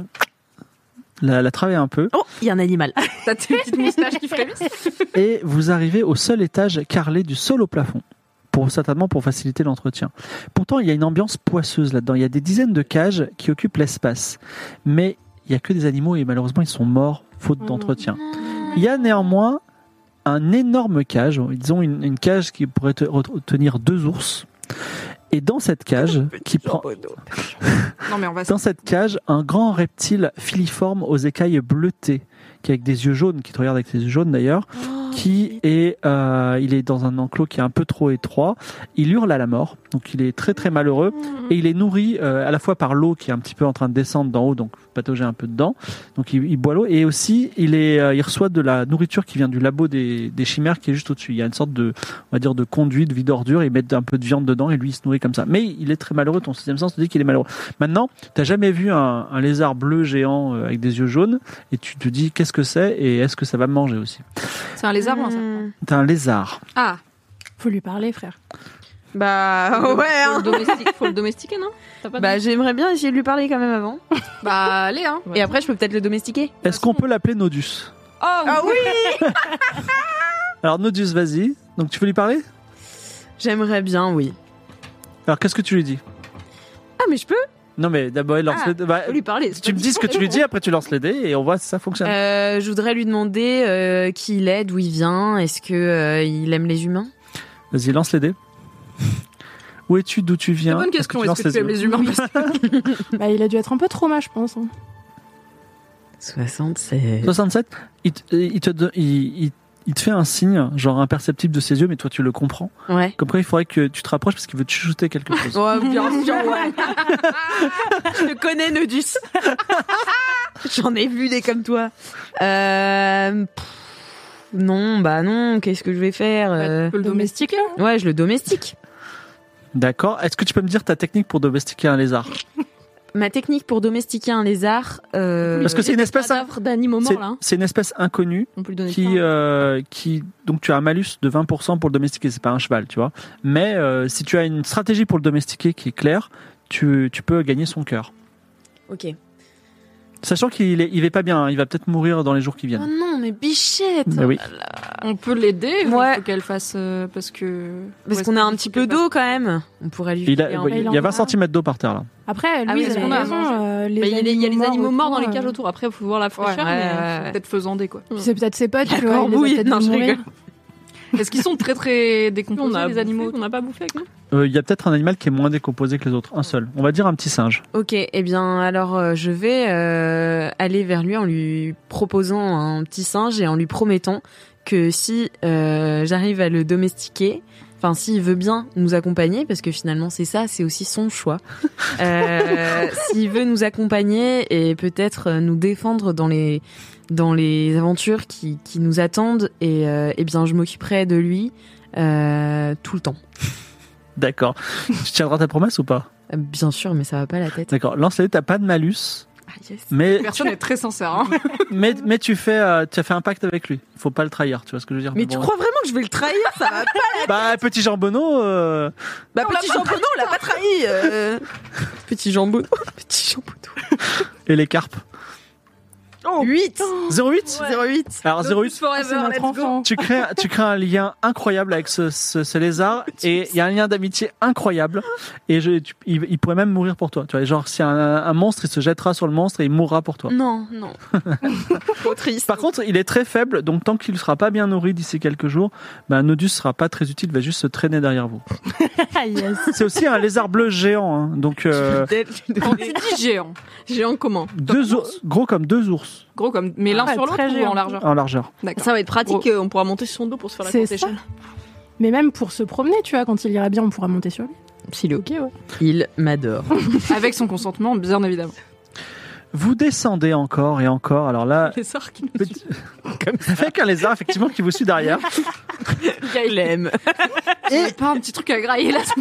la, la travaille un peu. Oh, il y a un animal. T'as tes petites moustaches qui frémissent. Et vous arrivez au seul étage carrelé du sol au plafond. Pour, certainement pour faciliter l'entretien. Pourtant, il y a une ambiance poisseuse là-dedans. Il y a des dizaines de cages qui occupent l'espace. Mais il n'y a que des animaux et malheureusement, ils sont morts faute d'entretien. Il y a néanmoins un énorme cage, disons une, une cage qui pourrait te- retenir deux ours. Et dans cette cage, qui prend, Non mais on va. dans cette cage, un grand reptile filiforme aux écailles bleutées, qui avec des yeux jaunes, qui te regarde avec ses yeux jaunes d'ailleurs, qui est, euh, il est dans un enclos qui est un peu trop étroit. Il hurle à la mort, donc il est très très malheureux et il est nourri euh, à la fois par l'eau qui est un petit peu en train de descendre d'en haut, donc patauger un peu dedans. Donc il, il boit l'eau et aussi il est, euh, il reçoit de la nourriture qui vient du labo des, des chimères qui est juste au-dessus. Il y a une sorte de, on va dire, de conduit, de vide ordure. Ils mettent un peu de viande dedans et lui il se nourrit comme ça. Mais il est très malheureux. Ton sixième sens te dit qu'il est malheureux. Maintenant, t'as jamais vu un, un lézard bleu géant euh, avec des yeux jaunes et tu te dis qu'est-ce que c'est et est-ce que ça va me manger aussi. C'est un lézard ou un serpent? Hmm. T'as un lézard. Ah. Faut lui parler, frère. Bah ouais. Faut hein. le, domesti- faut le domestiquer, non? T'as pas de- Bah j'aimerais bien essayer de lui parler quand même avant. Bah allez hein. Et après, je peux peut-être le domestiquer. Est-ce qu'on peut l'appeler Nodus? Oh Ah oui. Alors Nodus, vas-y. Donc tu veux lui parler? J'aimerais bien, oui. Alors qu'est-ce que tu lui dis? Ah mais je peux. Non mais d'abord lance Ah, les dés. Bah, Faut lui parler. c'est tu pas me dis ce que tu lui dis, après tu lances les dés et on voit si ça fonctionne. Euh, je voudrais lui demander euh, qui il est, d'où il vient, est-ce que euh, il aime les humains. Vas-y, lance les dés. Où es-tu, d'où tu viens? Bonne question. tu Est-ce que lances tu aimes yeux les humains? Parce que- Bah, il a dû être un peu trauma, je pense. hein. soixante-sept. soixante-sept. Il te, il, te, don- il, il- il te fait un signe, genre imperceptible de ses yeux, mais toi tu le comprends. Ouais. Comme quoi il faudrait que tu te rapproches parce qu'il veut te chuchoter quelque chose. Ouais, bien sûr, ouais. Je te connais, Nodus. J'en ai vu des comme toi. Euh, pff, non, bah non, qu'est-ce que je vais faire Bah, euh, tu peux le domestiquer. hein. Ouais, je le domestique. D'accord. Est-ce que tu peux me dire ta technique pour domestiquer un lézard? Ma technique pour domestiquer un lézard... Euh... Parce que c'est une espèce, cadavre d'animaux c'est, morts, là. hein. c'est une espèce inconnue On peut lui donner qui, ça. euh, qui, donc tu as un malus de vingt pour cent pour le domestiquer. C'est pas un cheval, tu vois. Mais euh, si tu as une stratégie pour le domestiquer qui est claire, tu, tu peux gagner son cœur. Ok. Sachant qu'il est, il est pas bien, hein. Il va peut-être mourir dans les jours qui Oh viennent. non, mais bichette. Mais oui. On peut l'aider. ou Ouais. Il faut qu'elle fasse euh, parce que. Parce Ou qu'on est-ce a un qu'il petit faut peu qu'elle d'eau quand même. On pourrait lui Il, a, filer un ouais, peu. il il y a en vingt a. centimètres d'eau par terre là. Après, lui, Ah oui, il parce a qu'on a à raison. manger. euh, les Bah, il y a les- il y a les animaux morts dans les autour, cages euh, autour. Après, il faut voir la fraîcheur. Ouais, mais, ouais, euh, ouais. peut-être faisandé quoi. Puis c'est peut-être ses potes, tu vois. D'accord, il les a oui, peut-être non, vu je mourir. rigole. Est-ce qu'ils sont très très décomposés On a les bouffé, animaux? on n'a pas bouffé avec nous. Euh, Il y a peut-être un animal qui est moins décomposé que les autres. Un seul. On va dire un petit singe. Ok, eh bien alors euh, je vais euh, aller vers lui en lui proposant un petit singe et en lui promettant que si euh, j'arrive à le domestiquer, Enfin, s'il veut bien nous accompagner, parce que finalement c'est ça, c'est aussi son choix. Euh, s'il veut nous accompagner et peut-être nous défendre dans les dans les aventures qui qui nous attendent, et euh, eh bien je m'occuperai de lui euh, tout le temps. D'accord. Tu tiendras ta promesse ou pas? Euh, Bien sûr, mais ça va pas la tête. D'accord. Lance-les, t'as pas de malus. Ah, yes. Mais Personne n'est très sincère. Hein. mais mais tu fais euh, tu as fait un pacte avec lui. Faut pas le trahir, tu vois ce que je veux dire? Mais tu Bon. crois vraiment que je vais le trahir? Ça va pas. Bah petit jambonneau. Euh... Bah petit jambonneau, on l'a pas trahi. Euh... Petit jambonneau, petit jambonneau. Et les carpes. huit zéro huit. zéro huit. Alors zéro huit. C'est notre enfant. Tu crées, tu crées un lien incroyable avec ce, ce, ce lézard, et il y a un lien d'amitié incroyable, et je, tu, il, il pourrait même mourir pour toi. Tu vois, genre si un, un monstre, il se jettera sur le monstre et il mourra pour toi. Non, non. Trop triste. Par contre, il est très faible, donc tant qu'il ne sera pas bien nourri d'ici quelques jours, bah, Nodus sera pas très utile, il va juste se traîner derrière vous. Yes. C'est aussi un lézard bleu géant, hein, donc euh, Quand tu dis géant, Géant comment? deux ours, gros comme deux ours gros comme, mais l'un Ah, sur l'autre très ou géant. en largeur? en largeur. D'accord. Ça va être pratique, Gros. euh, on pourra monter sur son dos pour se faire la C'est course ça. échelle. Mais même pour se promener, tu vois, quand il ira bien, on pourra monter sur lui. S'il est ok, ouais. Il m'adore. Avec son consentement, bien évidemment. Vous descendez encore et encore. Alors là, Les sorts qui nous petit... avec un lézard effectivement qui vous suit derrière. Il aime. Et pas un petit truc à grailler là.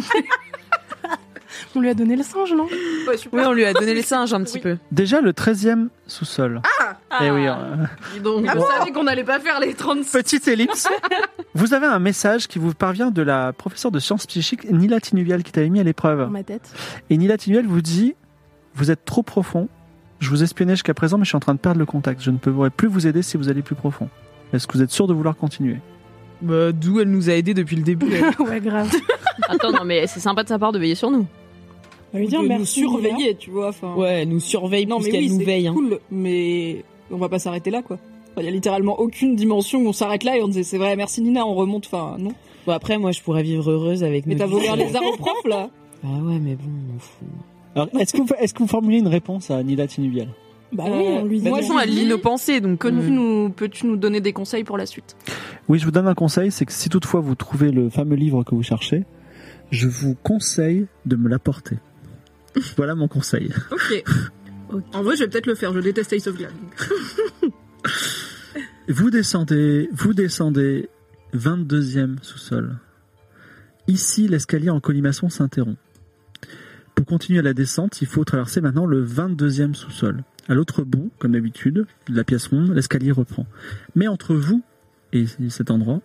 On lui a donné le singe, non? Ouais, super. Oui, on lui a donné les singes un petit Oui. peu. Déjà le treizième sous-sol. Ah, Eh oui. euh, Dis donc. ah, vous savez qu'on n'allait pas faire les trente-six. Petite ellipse. Vous avez un message qui vous parvient de la professeure de sciences psychiques Nila Tinuvial qui t'avait mis à Dans l'épreuve. ma tête. Et Nila Tinuvial vous dit: vous êtes trop profond. Je vous espionnais jusqu'à présent, mais je suis en train de perdre le contact. Je ne pourrai plus vous aider si vous allez plus profond. Est-ce que vous êtes sûr de vouloir continuer? Bah, d'où elle nous a aidés depuis le début. elle. Ouais, grave. Attends, non, mais c'est sympa de sa part de veiller sur nous. On va lui dire de nous merci. surveiller, tu vois. Enfin, Ouais, elle nous surveille non, plus mais qu'elle oui, nous c'est veille. hein. cool, mais on va pas s'arrêter là, quoi. Il y a littéralement aucune dimension où on s'arrête là et on disait c'est vrai, merci Nina, on remonte. Enfin, non. Bon, après, moi, je pourrais vivre heureuse avec Mais nos t'as vies. volé un lézard au prof, là. Ah ouais, mais bon, on m'en fout. Alors, est-ce que, vous, est-ce que vous formulez une réponse à Nila Tinuvial? Bah Euh, oui, on lui dit. moi, De toute façon, elle lit nos pensées, donc... Que euh, nous, peux-tu nous donner des conseils pour la suite? Oui, je vous donne un conseil, c'est que si toutefois vous trouvez le fameux livre que vous cherchez, je vous conseille de me l'apporter. Voilà mon conseil. Ok. En vrai, je vais peut-être le faire. Je déteste Ace of Glad. donc. Vous descendez, vous descendez vingt-deuxième sous-sol. Ici, l'escalier en colimaçon s'interrompt. Pour continuer la descente, il faut traverser maintenant le vingt-deuxième sous-sol. À l'autre bout, comme d'habitude, de la pièce ronde, l'escalier reprend. Mais entre vous et cet endroit,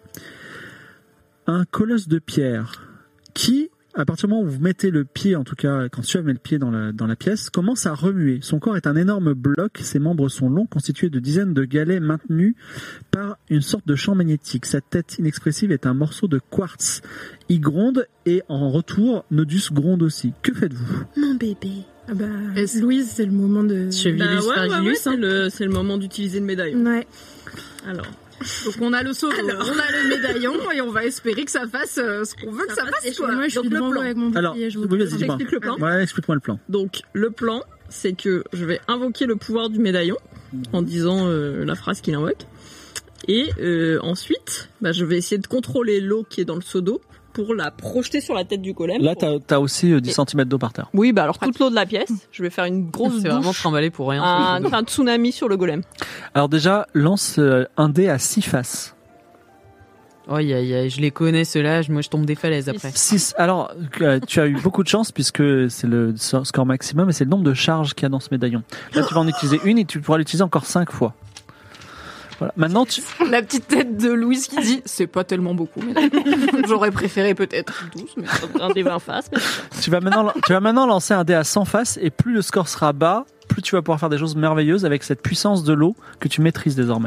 un colosse de pierre qui, à partir du moment où vous mettez le pied, en tout cas quand Suave met le pied dans la, dans la pièce, commence à remuer. Son corps est un énorme bloc, ses membres sont longs, constitués de dizaines de galets maintenus par une sorte de champ magnétique. Sa tête inexpressive est un morceau de quartz. Il gronde et en retour, Nodus gronde aussi. Que faites-vous? Mon bébé. Ah bah, Est-ce- Louise, c'est le moment de... Chevillus, Bah ouais, ouais, fragilus, ouais, c'est le, c'est le moment d'utiliser le médaillon. Ouais. Alors. Donc on a le seau, on a le médaillon et on va espérer que ça fasse euh, ce qu'on veut que ça fasse, quoi. Moi, je Donc, suis le devant vous plan. avec mon Alors, bouclier. Je vous oui, vas-y, dis-moi. J'explique le plan. Ouais, explique-moi le plan. Donc, le plan, c'est que je vais invoquer le pouvoir du médaillon en disant euh, la phrase qu'il invoque. Et euh, ensuite, bah, je vais essayer de contrôler l'eau qui est dans le seau d'eau pour la projeter sur la tête du golem. Là, pour- t'as, t'as aussi euh, dix centimètres d'eau par terre. Oui, bah alors toute l'eau de la pièce. Je vais faire une grosse C'est vraiment douche, trimballé pour rien. un, un tsunami sur le golem. Alors déjà, lance euh, un dé à six faces. Aïe, aïe, aïe, je les connais, ceux-là. Moi, je tombe des falaises après. six. Alors, euh, tu as eu beaucoup de chance puisque c'est le score maximum et c'est le nombre de charges qu'il y a dans ce médaillon. Là, tu vas en utiliser une et tu pourras l'utiliser encore cinq fois. Voilà. Maintenant, tu... La petite tête de Louise qui dit c'est pas tellement beaucoup, mais j'aurais préféré peut-être douze, mais Un des vingt faces. mais- tu vas maintenant, tu vas maintenant lancer un dé à cent faces et plus le score sera bas, plus tu vas pouvoir faire des choses merveilleuses avec cette puissance de l'eau que tu maîtrises désormais.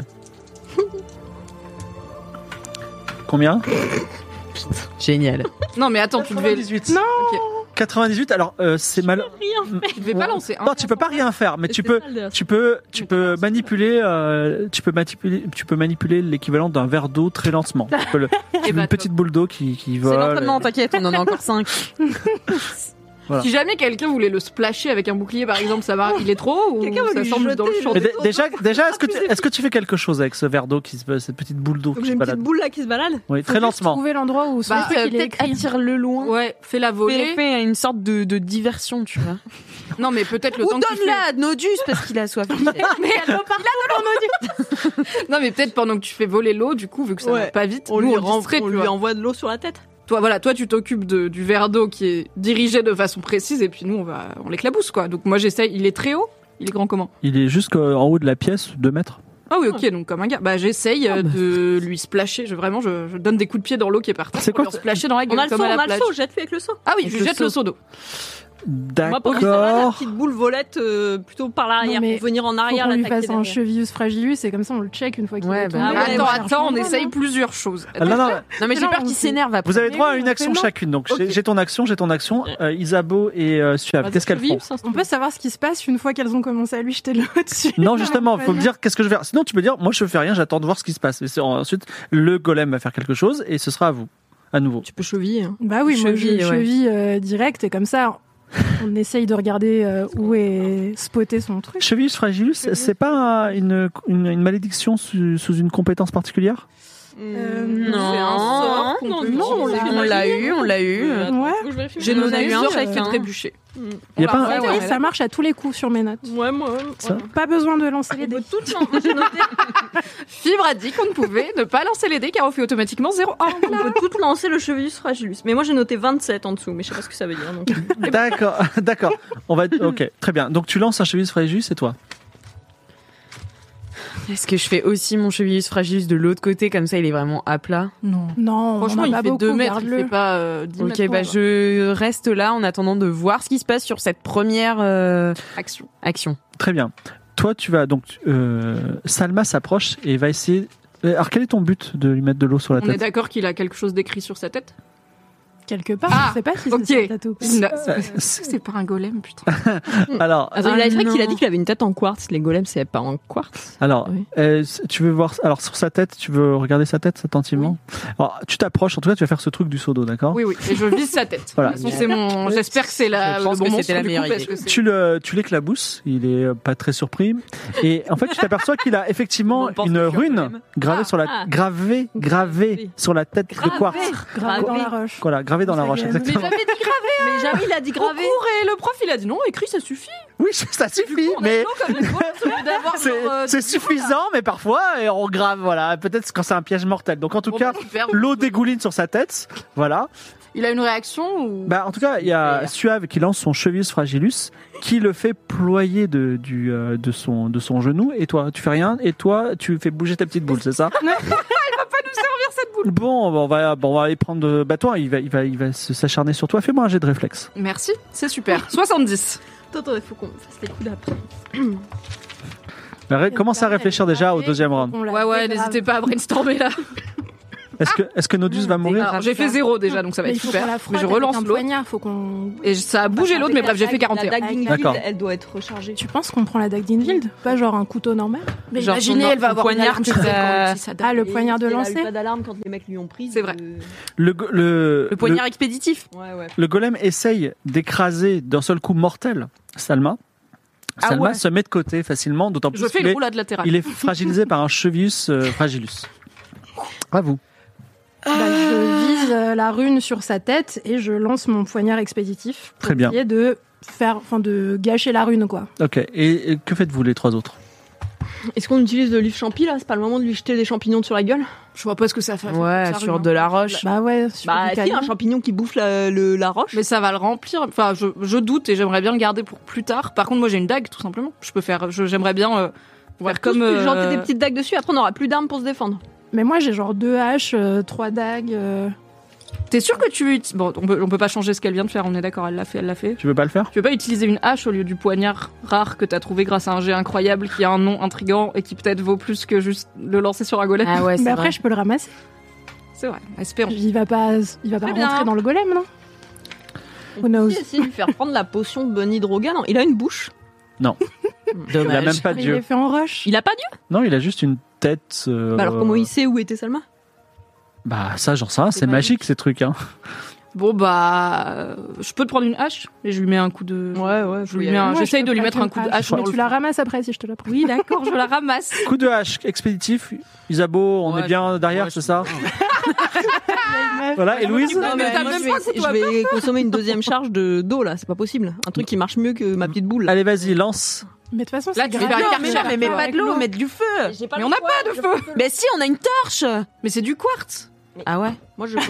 Combien? Génial. non, mais attends, tu devais, quatre-vingt-dix-huit. Non. quatre-vingt-dix-huit. Alors, euh, c'est mal. tu devais pas lancer un. Non, tu peux pas rien faire, mais tu peux, tu peux, tu peux manipuler, euh, tu peux manipuler, tu peux manipuler l'équivalent d'un verre d'eau très lentement. Tu peux le, tu Eh veux bah, une petite boule d'eau qui, qui C'est vole. l'entraînement, t'inquiète, on en a encore cinq. Voilà. Si jamais quelqu'un voulait le splasher avec un bouclier, par exemple, ça va, il est trop ou Quelqu'un va ça lui semble jeter dans le champ Mais des dé- déjà, déjà est-ce que, tu, est-ce que tu fais quelque chose avec ce verre d'eau, qui se, cette petite boule d'eau Donc qui j'ai se une balade petite boule là qui se balade. Oui, Faut très juste lentement. trouver l'endroit où son Bah, truc Euh, il est peut-être écrit. attire-le loin. Ouais, fais-la Fais, voler. fais une sorte de, de diversion, tu vois. Non, mais peut-être le Ou temps que tu donne-la à Nodus parce qu'il a soif. Mais elle veut partir. Non, mais peut-être pendant que tu fais voler l'eau, du coup, vu que ça Ouais. va pas vite, On nous, lui, on le rend- distrait, on tu lui vois. envoie de l'eau sur la tête. Toi, voilà, toi, tu t'occupes de, du verre d'eau qui est dirigé de façon précise, et puis nous, on va, on l'éclabousse, quoi. Donc moi, j'essaye. Il est très haut. Il est grand comment? Il est jusqu'en haut de la pièce, deux mètres. Ah oui, ok, donc comme un gars. Bah, j'essaye euh, de lui splasher. Je vraiment, je, je donne des coups de pied dans l'eau qui est par terre. C'est pour quoi, lui splasher dans la gueule On a le comme seau, à on la a le plage. seau, jette-lui avec le seau. Ah oui, Avec je le jette seau. le seau d'eau. Moi, pour lui, ça va, la D'accord. petite boule volette euh, plutôt par l'arrière, Non, mais pour venir en Faut arrière qu'on lui l'attaquer fasse un derrière. chevillus fragilus et comme ça on le check une fois qu'il Ouais, est bah tombé. ah ouais, et attends, on cherche attends, on le essaye nom. plusieurs choses. Ah, non, non, Non mais j'ai Non, peur on qu'il fait- s'énerve après. vous avez droit à Mais une oui, action fais-le. chacune. Donc Ok. j'ai, j'ai ton action, j'ai ton action. Euh, Isabeau et euh, Suave, qu'est-ce qu'elles font? On peut savoir ce qui se passe une fois qu'elles ont commencé à lui jeter de l'eau dessus. Non, justement, faut me dire qu'est-ce que je vais faire. Sinon, tu peux dire, moi, je fais rien, j'attends de voir ce qui se passe. Mais c'est- ensuite, le golem va faire quelque chose et ce sera à vous, à nouveau. Tu peux cheviller. Hein. Bah oui, moi Cheville, je ouais. cheville euh, direct et comme ça on essaye de regarder euh, où est spoté son truc. Chevillus fragilus, c'est pas une, une, une malédiction sous, sous une compétence particulière? Euh, Non, C'est un sort qu'on non, peut non, on utiliser. l'a on l'a eu, on l'a eu. Euh, attends, Ouais. faut que je vérifie. J'ai On en noté a eu un sur chacun. fait trébucher. Il y a pas un- Ouais, Oui, ouais, ça marche à tous les coups sur mes notes. Ouais, moi. Ça ouais. Pas besoin de lancer les On dés. peut toutes lan- moi, j'ai noté. Fibre a dit qu'on ne pouvait ne pas lancer les dés car on fait automatiquement zéro. Oh, On peut toutes lancer le chevillus fragilus. Mais moi j'ai noté vingt-sept en dessous, mais je sais pas ce que ça veut dire. Donc. D'accord, d'accord. On va, ok, très bien. Donc tu lances un chevillus fragilus, c'est toi. Est-ce que je fais aussi mon chevillus fragilus de l'autre côté comme ça il est vraiment à plat? non. Non, Franchement, on en il a fait pas beaucoup, deux mètres, il garde-le. fait pas euh, dix mètres. Ok, bah quoi. je reste là en attendant de voir ce qui se passe sur cette première euh, Action. action. Très bien. Toi, tu vas donc. Euh, Salma s'approche et va essayer. Euh, Alors, quel est ton but de lui mettre de l'eau sur la On est tête? d'accord qu'il a quelque chose d'écrit sur sa tête? Quelque part, Ah, je sais pas si ok. c'est sa tête ou pas. Non, Euh, c'est c'est pas un golem, putain. Alors, Attends, il a Ah, écrit qu'il a non. dit qu'il avait une tête en quartz. Les golems, c'est pas en quartz. alors, Oui. euh, tu veux voir. Alors, sur sa tête, tu veux regarder sa tête attentivement. Alors, tu t'approches. En tout cas, tu vas faire ce truc du seau d'eau, d'accord? Oui, oui, et je vise sa tête. Voilà. De toute façon, c'est mon. J'espère que c'est la. Je pense le bon que monstre c'était la du meilleure coup, parce idée. que c'est- Tu le, tu l'éclabousses. Il est euh, pas très surpris. Et en fait, tu t'aperçois qu'il a effectivement On pense une que je suis un rune golem. gravée Ah, sur la, ah. gravée, gravée Gravé. sur la tête de quartz. Gravé dans la roche. Voilà, gravée dans la roche, Mais Mais exactement. j'avais dit gravé, Mais jamais il a dit au cours, et le prof il a dit non, écrit ça suffit. Oui, ça suffit, On a mais de l'eau comme les golems, au lieu d'avoir c'est genre, euh, c'est dix suffisant, mais parfois et on grave, voilà. Peut-être quand c'est un piège mortel. Donc en tout Bon, cas, bah, super. l'eau dégouline sur sa tête, voilà. Il a une réaction ou Bah en tout cas, il y a Suave qui lance son chevillus fragilus, qui le fait ployer de du euh, de son de son genou. Et toi, tu fais rien. Et toi, tu fais bouger ta petite boule, c'est ça? il va pas nous servir cette boule. Bon, on va bon, on va aller prendre. de- Bah toi, il va il va il va se- s'acharner sur toi. Fais-moi un jet de réflexe. Merci, c'est super. soixante-dix. Attends, attends, il faut qu'on fasse les coups d'après. Bah, ré- commence à réfléchir déjà au deuxième round. On l'a Ouais, ouais, dégrave. n'hésitez pas à brainstormer là. Est-ce que est-ce que Nodus va mourir? Alors, j'ai fait zéro déjà, donc ça va Mais être il faut super. qu'on la Mais frotte je avec relance un l'autre. poignard, faut qu'on. Et ça a bougé l'autre, mais bref, j'ai fait quarante et un. La dague d'Ingvild, D'accord. elle doit être rechargée. Tu penses qu'on prend la dague d'Invild, pas genre un couteau normal? Mais Genre imaginez, son- elle va son avoir une poignard alarme que sur t'as- elle quand ça Ah, le Et poignard de il y a eu lancer. pas d'alarme quand les mecs lui ont pris. C'est vrai. euh, Le go- le Le poignard expéditif. Ouais, ouais. Le golem essaye d'écraser d'un seul coup mortel Salma. Ah Salma ouais. se met de côté facilement, d'autant plus Je fais qu'il une est, roulade latérale. il est fragilisé par un chevillus euh, fragilus. À vous. Bah, je vise euh, la rune sur sa tête et je lance mon poignard expéditif pour Très bien. essayer de faire, enfin de gâcher la rune quoi. Ok. Et, et que faites-vous les trois autres? Est-ce qu'on utilise de l'huile champi là? C'est pas le moment de lui jeter des champignons sur la gueule? Je vois pas ce que ça fait. Ouais, Ça sur rime, de hein. la roche. Bah ouais. Sur Bah, du si, caillou. un champignon qui bouffe la, le- la roche. Mais ça va le remplir. Enfin, je, je doute et j'aimerais bien le garder pour plus tard. Par contre, moi, j'ai une dague, tout simplement. Je peux faire. je- J'aimerais bien euh, faire Comme comme. euh, jeter des petites dagues dessus, après on aura plus d'armes pour se défendre. Mais moi j'ai genre deux haches, euh, trois dagues. euh, T'es sûr que tu ut- bon, on peut, on peut pas changer ce qu'elle vient de faire. On est d'accord. Elle l'a fait. Elle l'a fait. Tu veux pas le faire? Tu veux pas utiliser une hache au lieu du poignard rare que t'as trouvé grâce à un jet incroyable qui a un nom intrigant et qui peut-être vaut plus que juste le lancer sur un golem? Ah ouais, c'est Mais après vrai. je peux le ramasser. C'est vrai. Espérons. Il va pas, il va pas Très bien. rentrer dans le golem non? On Who peut knows? aussi essayer de lui faire prendre la potion de Bunny Droga. Non, il a une bouche. Il a même pas Il d'yeux. est fait en roche. Il a pas d'yeux. Non, il a juste une tête. euh, Bah alors comment il sait où était Salma? Bah ça, j'en sais rien. C'est C'est magique ces trucs. Hein. Bon bah, euh, je peux te prendre une hache et je lui mets un coup de. Ouais, ouais. Je lui mets un- Moi, J'essaye je de lui peux mettre pas un coup de qu'une hache Mais dans tu le. la ramasses après si je te la prends. Oui, d'accord, je la ramasse. Coup de hache expéditif. Isabeau, on Ouais, est bien derrière, ouais, c'est je- ça Voilà, et Louise Non, mais mais t'as moi, même je pas vais, couteau à je vais consommer une deuxième charge de d'eau là, c'est pas possible. Un truc qui marche mieux que ma petite boule. Allez, vas-y, lance. Mais de toute façon, Là, c'est tu grave. fais un non, quart mais d'heure. non, mais mets pas de l'eau, mets du feu. Mais on n'a pas de feu. Mais si, on a une torche. Mais c'est du quartz. Ah ouais. Moi je.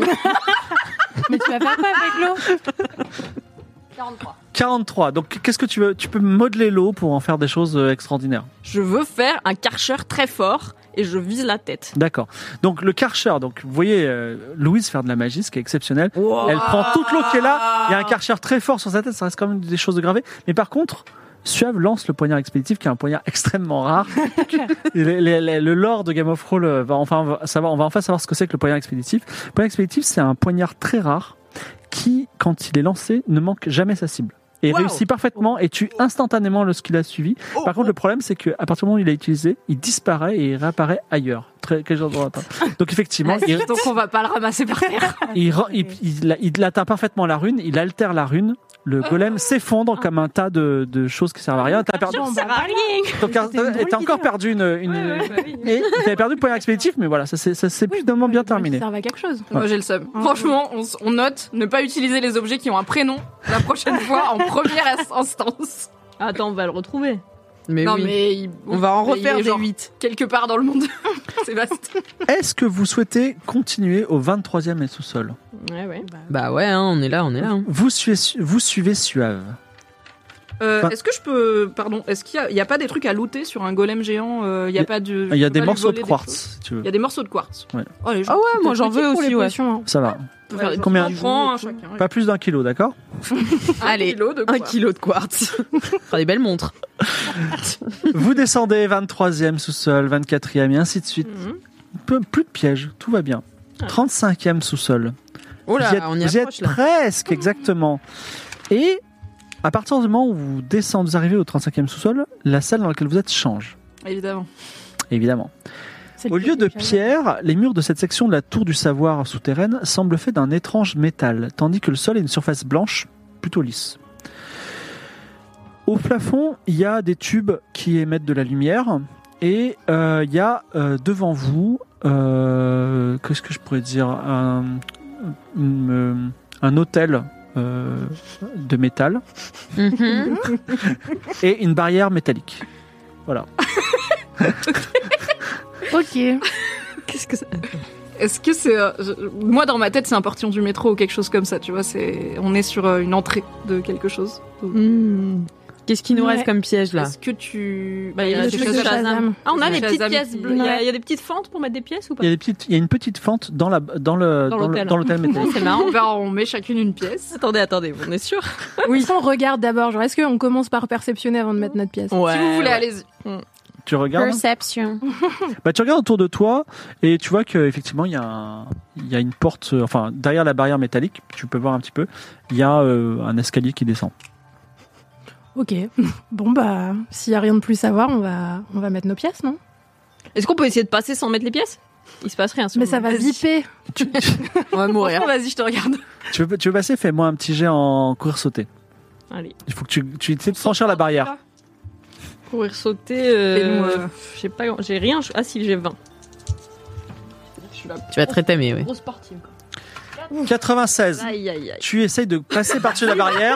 Mais tu vas faire quoi avec l'eau quarante-trois. quarante-trois. Donc, qu'est-ce que tu veux Tu peux modeler l'eau pour en faire des choses euh, extraordinaires. Je veux faire un karcher très fort et je vise la tête. D'accord. Donc, le Karcher, donc, vous voyez euh, Louise faire de la magie, ce qui est exceptionnel. Elle prend toute l'eau qui est là. Il y a un Karcher très fort sur sa tête. Ça reste quand même des choses de gravées. Mais par contre, Suave lance le poignard expéditif, qui est un poignard extrêmement rare. Et les- les- les- le lore de Game of Thrones euh, va enfin va savoir, on va enfin savoir ce que c'est que le poignard expéditif. Le poignard expéditif, c'est un poignard très rare qui, quand il est lancé, ne manque jamais sa cible. Et Wow. réussit parfaitement et tue instantanément le ce qu'il a suivi. Oh, Par contre, le problème, c'est qu'à partir du moment où il l'a utilisé, il disparaît et il réapparaît ailleurs. Très, quel genre de- Donc, effectivement, il, Donc on va pas le ramasser par terre. il, re- il, il, il atteint parfaitement la rune, il altère la rune. Le golem s'effondre comme un tas de, de choses qui servent à rien. T'as perdu. Bon, bah, voilà. Donc, C'était une et drôle t'as encore d'idée. perdu une. une... Et t'avais perdu le poignard expéditif, mais voilà, ça s'est ça s'est finalement bien terminé. Ça servait à quelque chose. Moi j'ai le seum. Franchement, on, s- on note ne pas utiliser les objets qui ont un prénom la prochaine fois en première as- instance. Attends, on va le retrouver. Mais non oui. mais il- On va en mais il refaire est des genre huit. quelque part dans le monde. C'est vaste. Est-ce que vous souhaitez continuer au vingt-troisième et sous-sol? Ouais, ouais. Bah ouais, hein, on est là, on est là. hein. Vous suivez, vous suivez Suave. Euh, Enfin- est-ce que je peux, pardon, est-ce qu'il y a, il y a pas des trucs à looter sur un golem géant euh, Il y a, Il y a- pas de. Il y a je peux des pas lui morceaux de voler des quartz, choses si tu veux. Il y a des morceaux de quartz. Ouais. Oh les gens. Ah ouais, moi j'en veux Pour aussi, les ouais. potions, hein. Ça va. on peut faire des Combien choses. On prend un chacun. Pas plus d'un kilo, d'accord? Un Allez, kilo de Un quartz. kilo de quartz. Ce sera des belles montres. Vous descendez vingt-troisième sous-sol, vingt-quatrième et ainsi de suite. Mhm. Peu- plus de pièges, tout va bien. trente-cinquième sous-sol. Oh là, vous y êtes, on y vous y êtes approche là. presque, exactement. Et à partir du moment où vous descendez, vous arrivez au trente-cinquième sous-sol, la salle dans laquelle vous êtes change, Évidemment. évidemment. C'est Au le lieu de piège. pierre, les murs de cette section de la tour du savoir souterraine semblent faits d'un étrange métal, tandis que le sol est une surface blanche, plutôt lisse. Au plafond, il y a des tubes qui émettent de la lumière, et euh, il y a euh, devant vous, euh, qu'est-ce que je pourrais dire, un, une, euh, un hôtel euh, de métal Mhm. et une barrière métallique. Voilà. Ok. Qu'est-ce que ça. Est-ce que c'est, euh, je- moi dans ma tête c'est un portillon du métro ou quelque chose comme ça, tu vois, c'est, on est sur euh, une entrée de quelque chose. Donc, Hmm. Qu'est-ce qui nous Ouais. reste comme piège là? Est-ce que tu, Bah, il y a des des choses trucs de à- Shazam. Ah, on a C'est les petites Shazam pièces qui- bleues. Il y, a, il y a des petites fentes pour mettre des pièces ou pas Il y a, des petites, il y a une petite fente dans, la, dans le Dans dans le- l'hôtel. dans l'hôtel métallique. C'est marrant. Ben, on met chacune une pièce. Attendez, attendez, on est sûr? Oui. On regarde d'abord. Genre, est-ce qu'on commence par perceptionner avant de mettre notre pièce Ouais. Si vous voulez, allez-y. Tu regardes Perception. Bah, tu regardes autour de toi et tu vois qu'effectivement il y, a un- il y a une porte, euh, enfin derrière la barrière métallique, tu peux voir un petit peu, il y a euh, un escalier qui descend. Ok. Bon bah, s'il y a rien de plus à voir, on va, on va mettre nos pièces, non Est-ce qu'on peut essayer de passer sans mettre les pièces? Il se passe rien. sur Mais nous. ça va Vas-y. viper. Tu, On va mourir. Franchement, vas-y, je te regarde. tu veux, tu veux passer, fais-moi un petit jet en courir sauter. Allez. Il faut que tu, tu essaies de franchir la barrière. Courir, sauter. Euh... Fais-nous, euh, Je sais pas, j'ai rien. je- Ah si, j'ai vingt. Je suis la Tu vas très t'aimer, oui. grosse sportive. quoi. quatre-vingt-seize. Aïe, aïe, aïe. Tu essayes de passer par-dessus la barrière.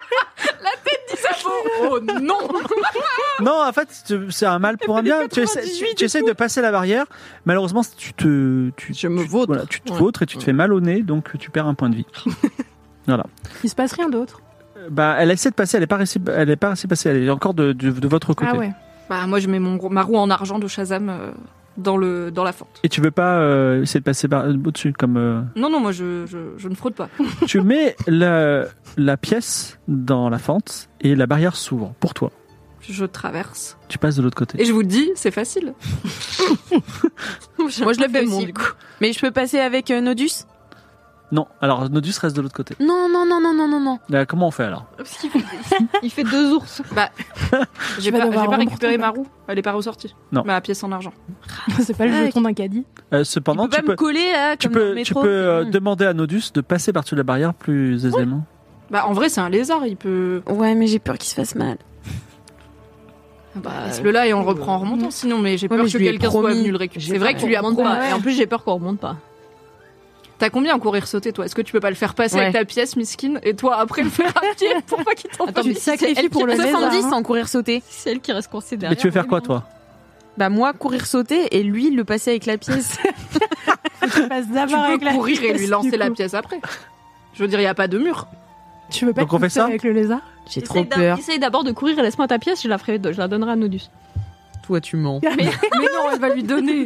Oh non. Non, en fait, tu- c'est un mal pour un bien. Tu essaies, tu, tu essaies de passer la barrière. Malheureusement, tu te, tu, Je me tu- vautre. voilà, tu te Ouais. vautres et tu te fais mal au nez, donc tu perds un point de vie. Voilà. Il se passe rien d'autre. Bah, elle essaie de passer, elle est pas réussi, elle est pas réussi passer, elle est encore de, de, de votre côté. Ah ouais. Bah moi je mets mon gros- ma roue en argent de Shazam euh, dans le dans la fente. Et tu veux pas euh, essayer de passer par, au-dessus comme euh, Non non, moi je je, je ne fraude pas. tu mets la, la pièce dans la fente et la barrière s'ouvre pour toi. Je traverse. Tu passes de l'autre côté. Et je vous dis, c'est facile. Moi je le fais aussi. Mais je peux passer avec euh, Nodus? Non, alors Nodus reste de l'autre côté. Non, non, non, non, non, non, non. Là, comment on fait alors? Parce qu'il fait, il fait deux ours. Bah, j'ai vas pas, devoir j'ai pas rembourser récupéré ta ma roue. Elle est pas ressortie. Non. Ma pièce en argent. C'est pas le Ah, jeton d'un caddie. Euh, cependant, Tu peux tu pas peux, me coller là, tu comme dans peux, le tu métro. peux euh, c'est bon. demander à Nodus de passer par-dessus la barrière plus aisément. Bah, en vrai, c'est un lézard. Il peut. Ouais, mais j'ai peur qu'il se fasse mal. Bah, laisse-le là et on le reprend en remontant. Sinon, mais j'ai Ouais, peur mais je que lui ai quelqu'un soit promis. venu le récupérer. J'ai C'est vrai peur que tu lui as qu'on remonte promis. pas. Et en plus, j'ai peur qu'on remonte pas. T'as combien en courir sauter, toi? Est-ce que tu peux pas le faire passer Ouais. avec ta pièce, Miskin, et toi après le faire à pied pour pas qu'il t'en Attends, Tu mais te si c'est sacrifies elle pour qui le reste lézard. soixante-dix hein. en courir sauter. C'est elle qui reste coincée derrière. Mais tu veux faire quoi, toi? Bah moi, courir sauter et lui, le passer avec la pièce. Tu passes Tu d'abord avec peux la courir et pièce, lui du lancer la coup. pièce après. Je veux dire, il y a pas de mur. Tu veux pas Donc on fait couper ça avec le lézard? J'ai trop peur. Essaye d'abord de courir et laisse-moi ta pièce, je la, ferai, je la donnerai à Nodus. Toi, tu mens. Mais, mais non, elle va lui donner.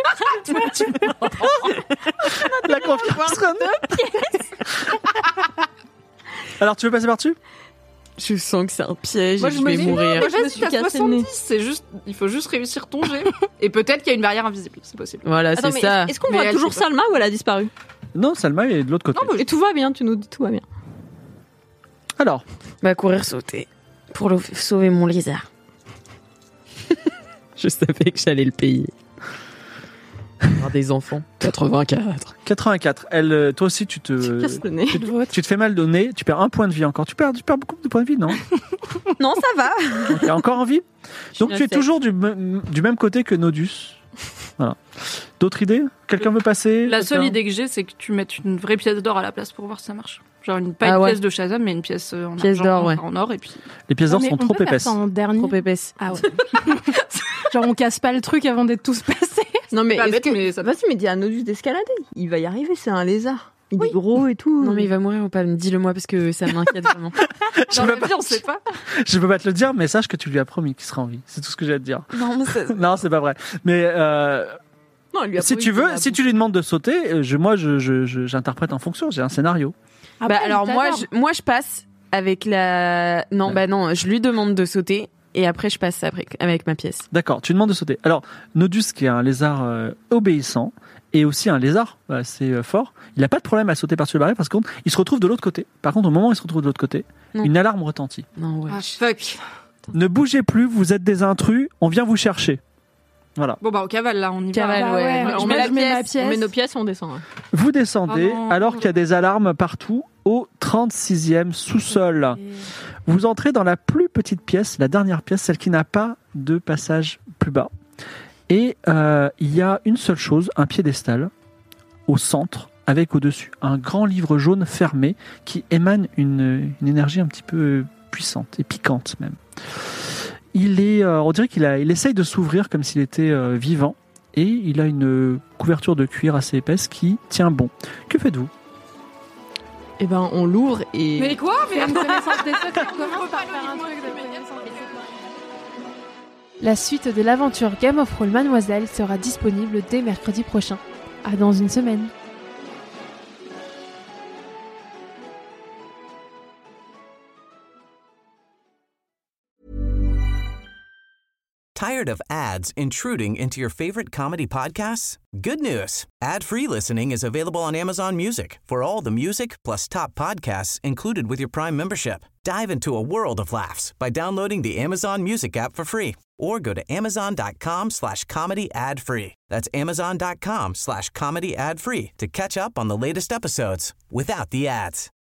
La confiance. Alors, tu veux passer par-dessus? Je sens que c'est un piège Moi, et je je me vais dis, mourir. Moi, je me vas-y, suis t'as cassé le nez. soixante-dix. C'est juste, il faut juste réussir ton jet. Et peut-être qu'il y a une barrière invisible. C'est possible. Voilà, Attends, c'est mais ça. est-ce qu'on Mais voit elle, toujours c'est pas- Salma ou elle a disparu? Non, Salma est de l'autre côté. Non, mais Et tout va bien, tu nous dis tout va bien. Alors, Bah courir sauter pour le- sauver mon lézard. Je savais que j'allais le payer. Avoir des enfants. quatre-vingt-quatre. quatre-vingt-quatre. Elle, euh, toi aussi, tu te, Casse le nez. tu te, tu te fais mal au nez. Tu perds un point de vie encore. Tu perds, tu perds beaucoup de points de vie, non? Non, ça va. Tu es encore en vie. Donc une tu es insecte. toujours du, me- du même côté que Nodus. Voilà. D'autres idées? Quelqu'un veut passer? la seule Quelqu'un idée que j'ai, c'est que tu mettes une vraie pièce d'or à la place pour voir si ça marche. Genre une, pas Ah une ouais. pièce de Shazam, mais une pièce euh, en Pièce argent, d'or, ouais. en or, et puis. Les pièces d'or Non, mais sont on trop peut faire épaisses. ça en dernier. Trop épaisse. Ah ouais. Genre on casse pas le truc avant d'être tous passés. Non, mais Pas est-ce bête, que... mais ça- Vas-y, mais dis à Nodus d'escalader. Il va y arriver, c'est un lézard. Il est gros et tout. Non mais il va mourir ou pas? Dis-le moi parce que ça m'inquiète vraiment. Je Dans peux la pas- vie, on sait pas. Je peux pas te le dire, mais sache que tu lui as promis qu'il sera en vie. C'est tout ce que j'ai à te dire. Non mais ça... Non, c'est pas vrai. Mais euh, Non, elle lui a si promis tu qu'il veux, va- si tu lui demandes de sauter, euh, je, moi, je, je, je- j'interprète en fonction. J'ai un scénario. Bah Après, alors il moi t'adore. je, moi je passe avec la... Non Ouais. bah non, je lui demande de sauter et après je passe après, avec ma pièce. D'accord, tu demandes de sauter. Alors, Nodus, qui est un lézard euh, obéissant, et aussi un lézard assez euh, fort, il n'a pas de problème à sauter par-dessus le barrière parce qu'il se retrouve de l'autre côté. Par contre, au moment où il se retrouve de l'autre côté, Non. une alarme retentit. Non ouais. Ah, fuck. Ne bougez plus, vous êtes des intrus, on vient vous chercher. Voilà. Bon, bah, au cavale, là, on y Cavale, va. Bah ouais. ouais, Moi, on je met mets la je mets ma pièce. pièce. On met nos pièces et on descend. hein. Vous descendez Ah non. alors qu'il y a des alarmes partout au trente-sixième sous-sol. Vous entrez dans la plus petite pièce, la dernière pièce, celle qui n'a pas de passage plus bas. Et euh, il y a une seule chose, un piédestal au centre, avec au-dessus un grand livre jaune fermé qui émane une, une énergie un petit peu puissante et piquante même. Il est, euh, on dirait qu'il a, il essaye de s'ouvrir comme s'il était euh, vivant et il a une couverture de cuir assez épaisse qui tient bon. Que faites-vous? Eh ben, on l'ouvre et. Mais quoi? Mais Une connaissance des secrets, on commence par faire un truc de connaissance des secrets. La suite de l'aventure Game of Roll Mademoiselle sera disponible dès mercredi prochain. À dans une semaine. Tired of ads intruding into your favorite comedy podcasts? Good news. Ad-free listening is available on Amazon Music for all the music plus top podcasts included with your Prime membership. Dive into a world of laughs by downloading the Amazon Music app for free or go to amazon.com slash comedy ad free. That's amazon.com slash comedy ad free to catch up on the latest episodes without the ads.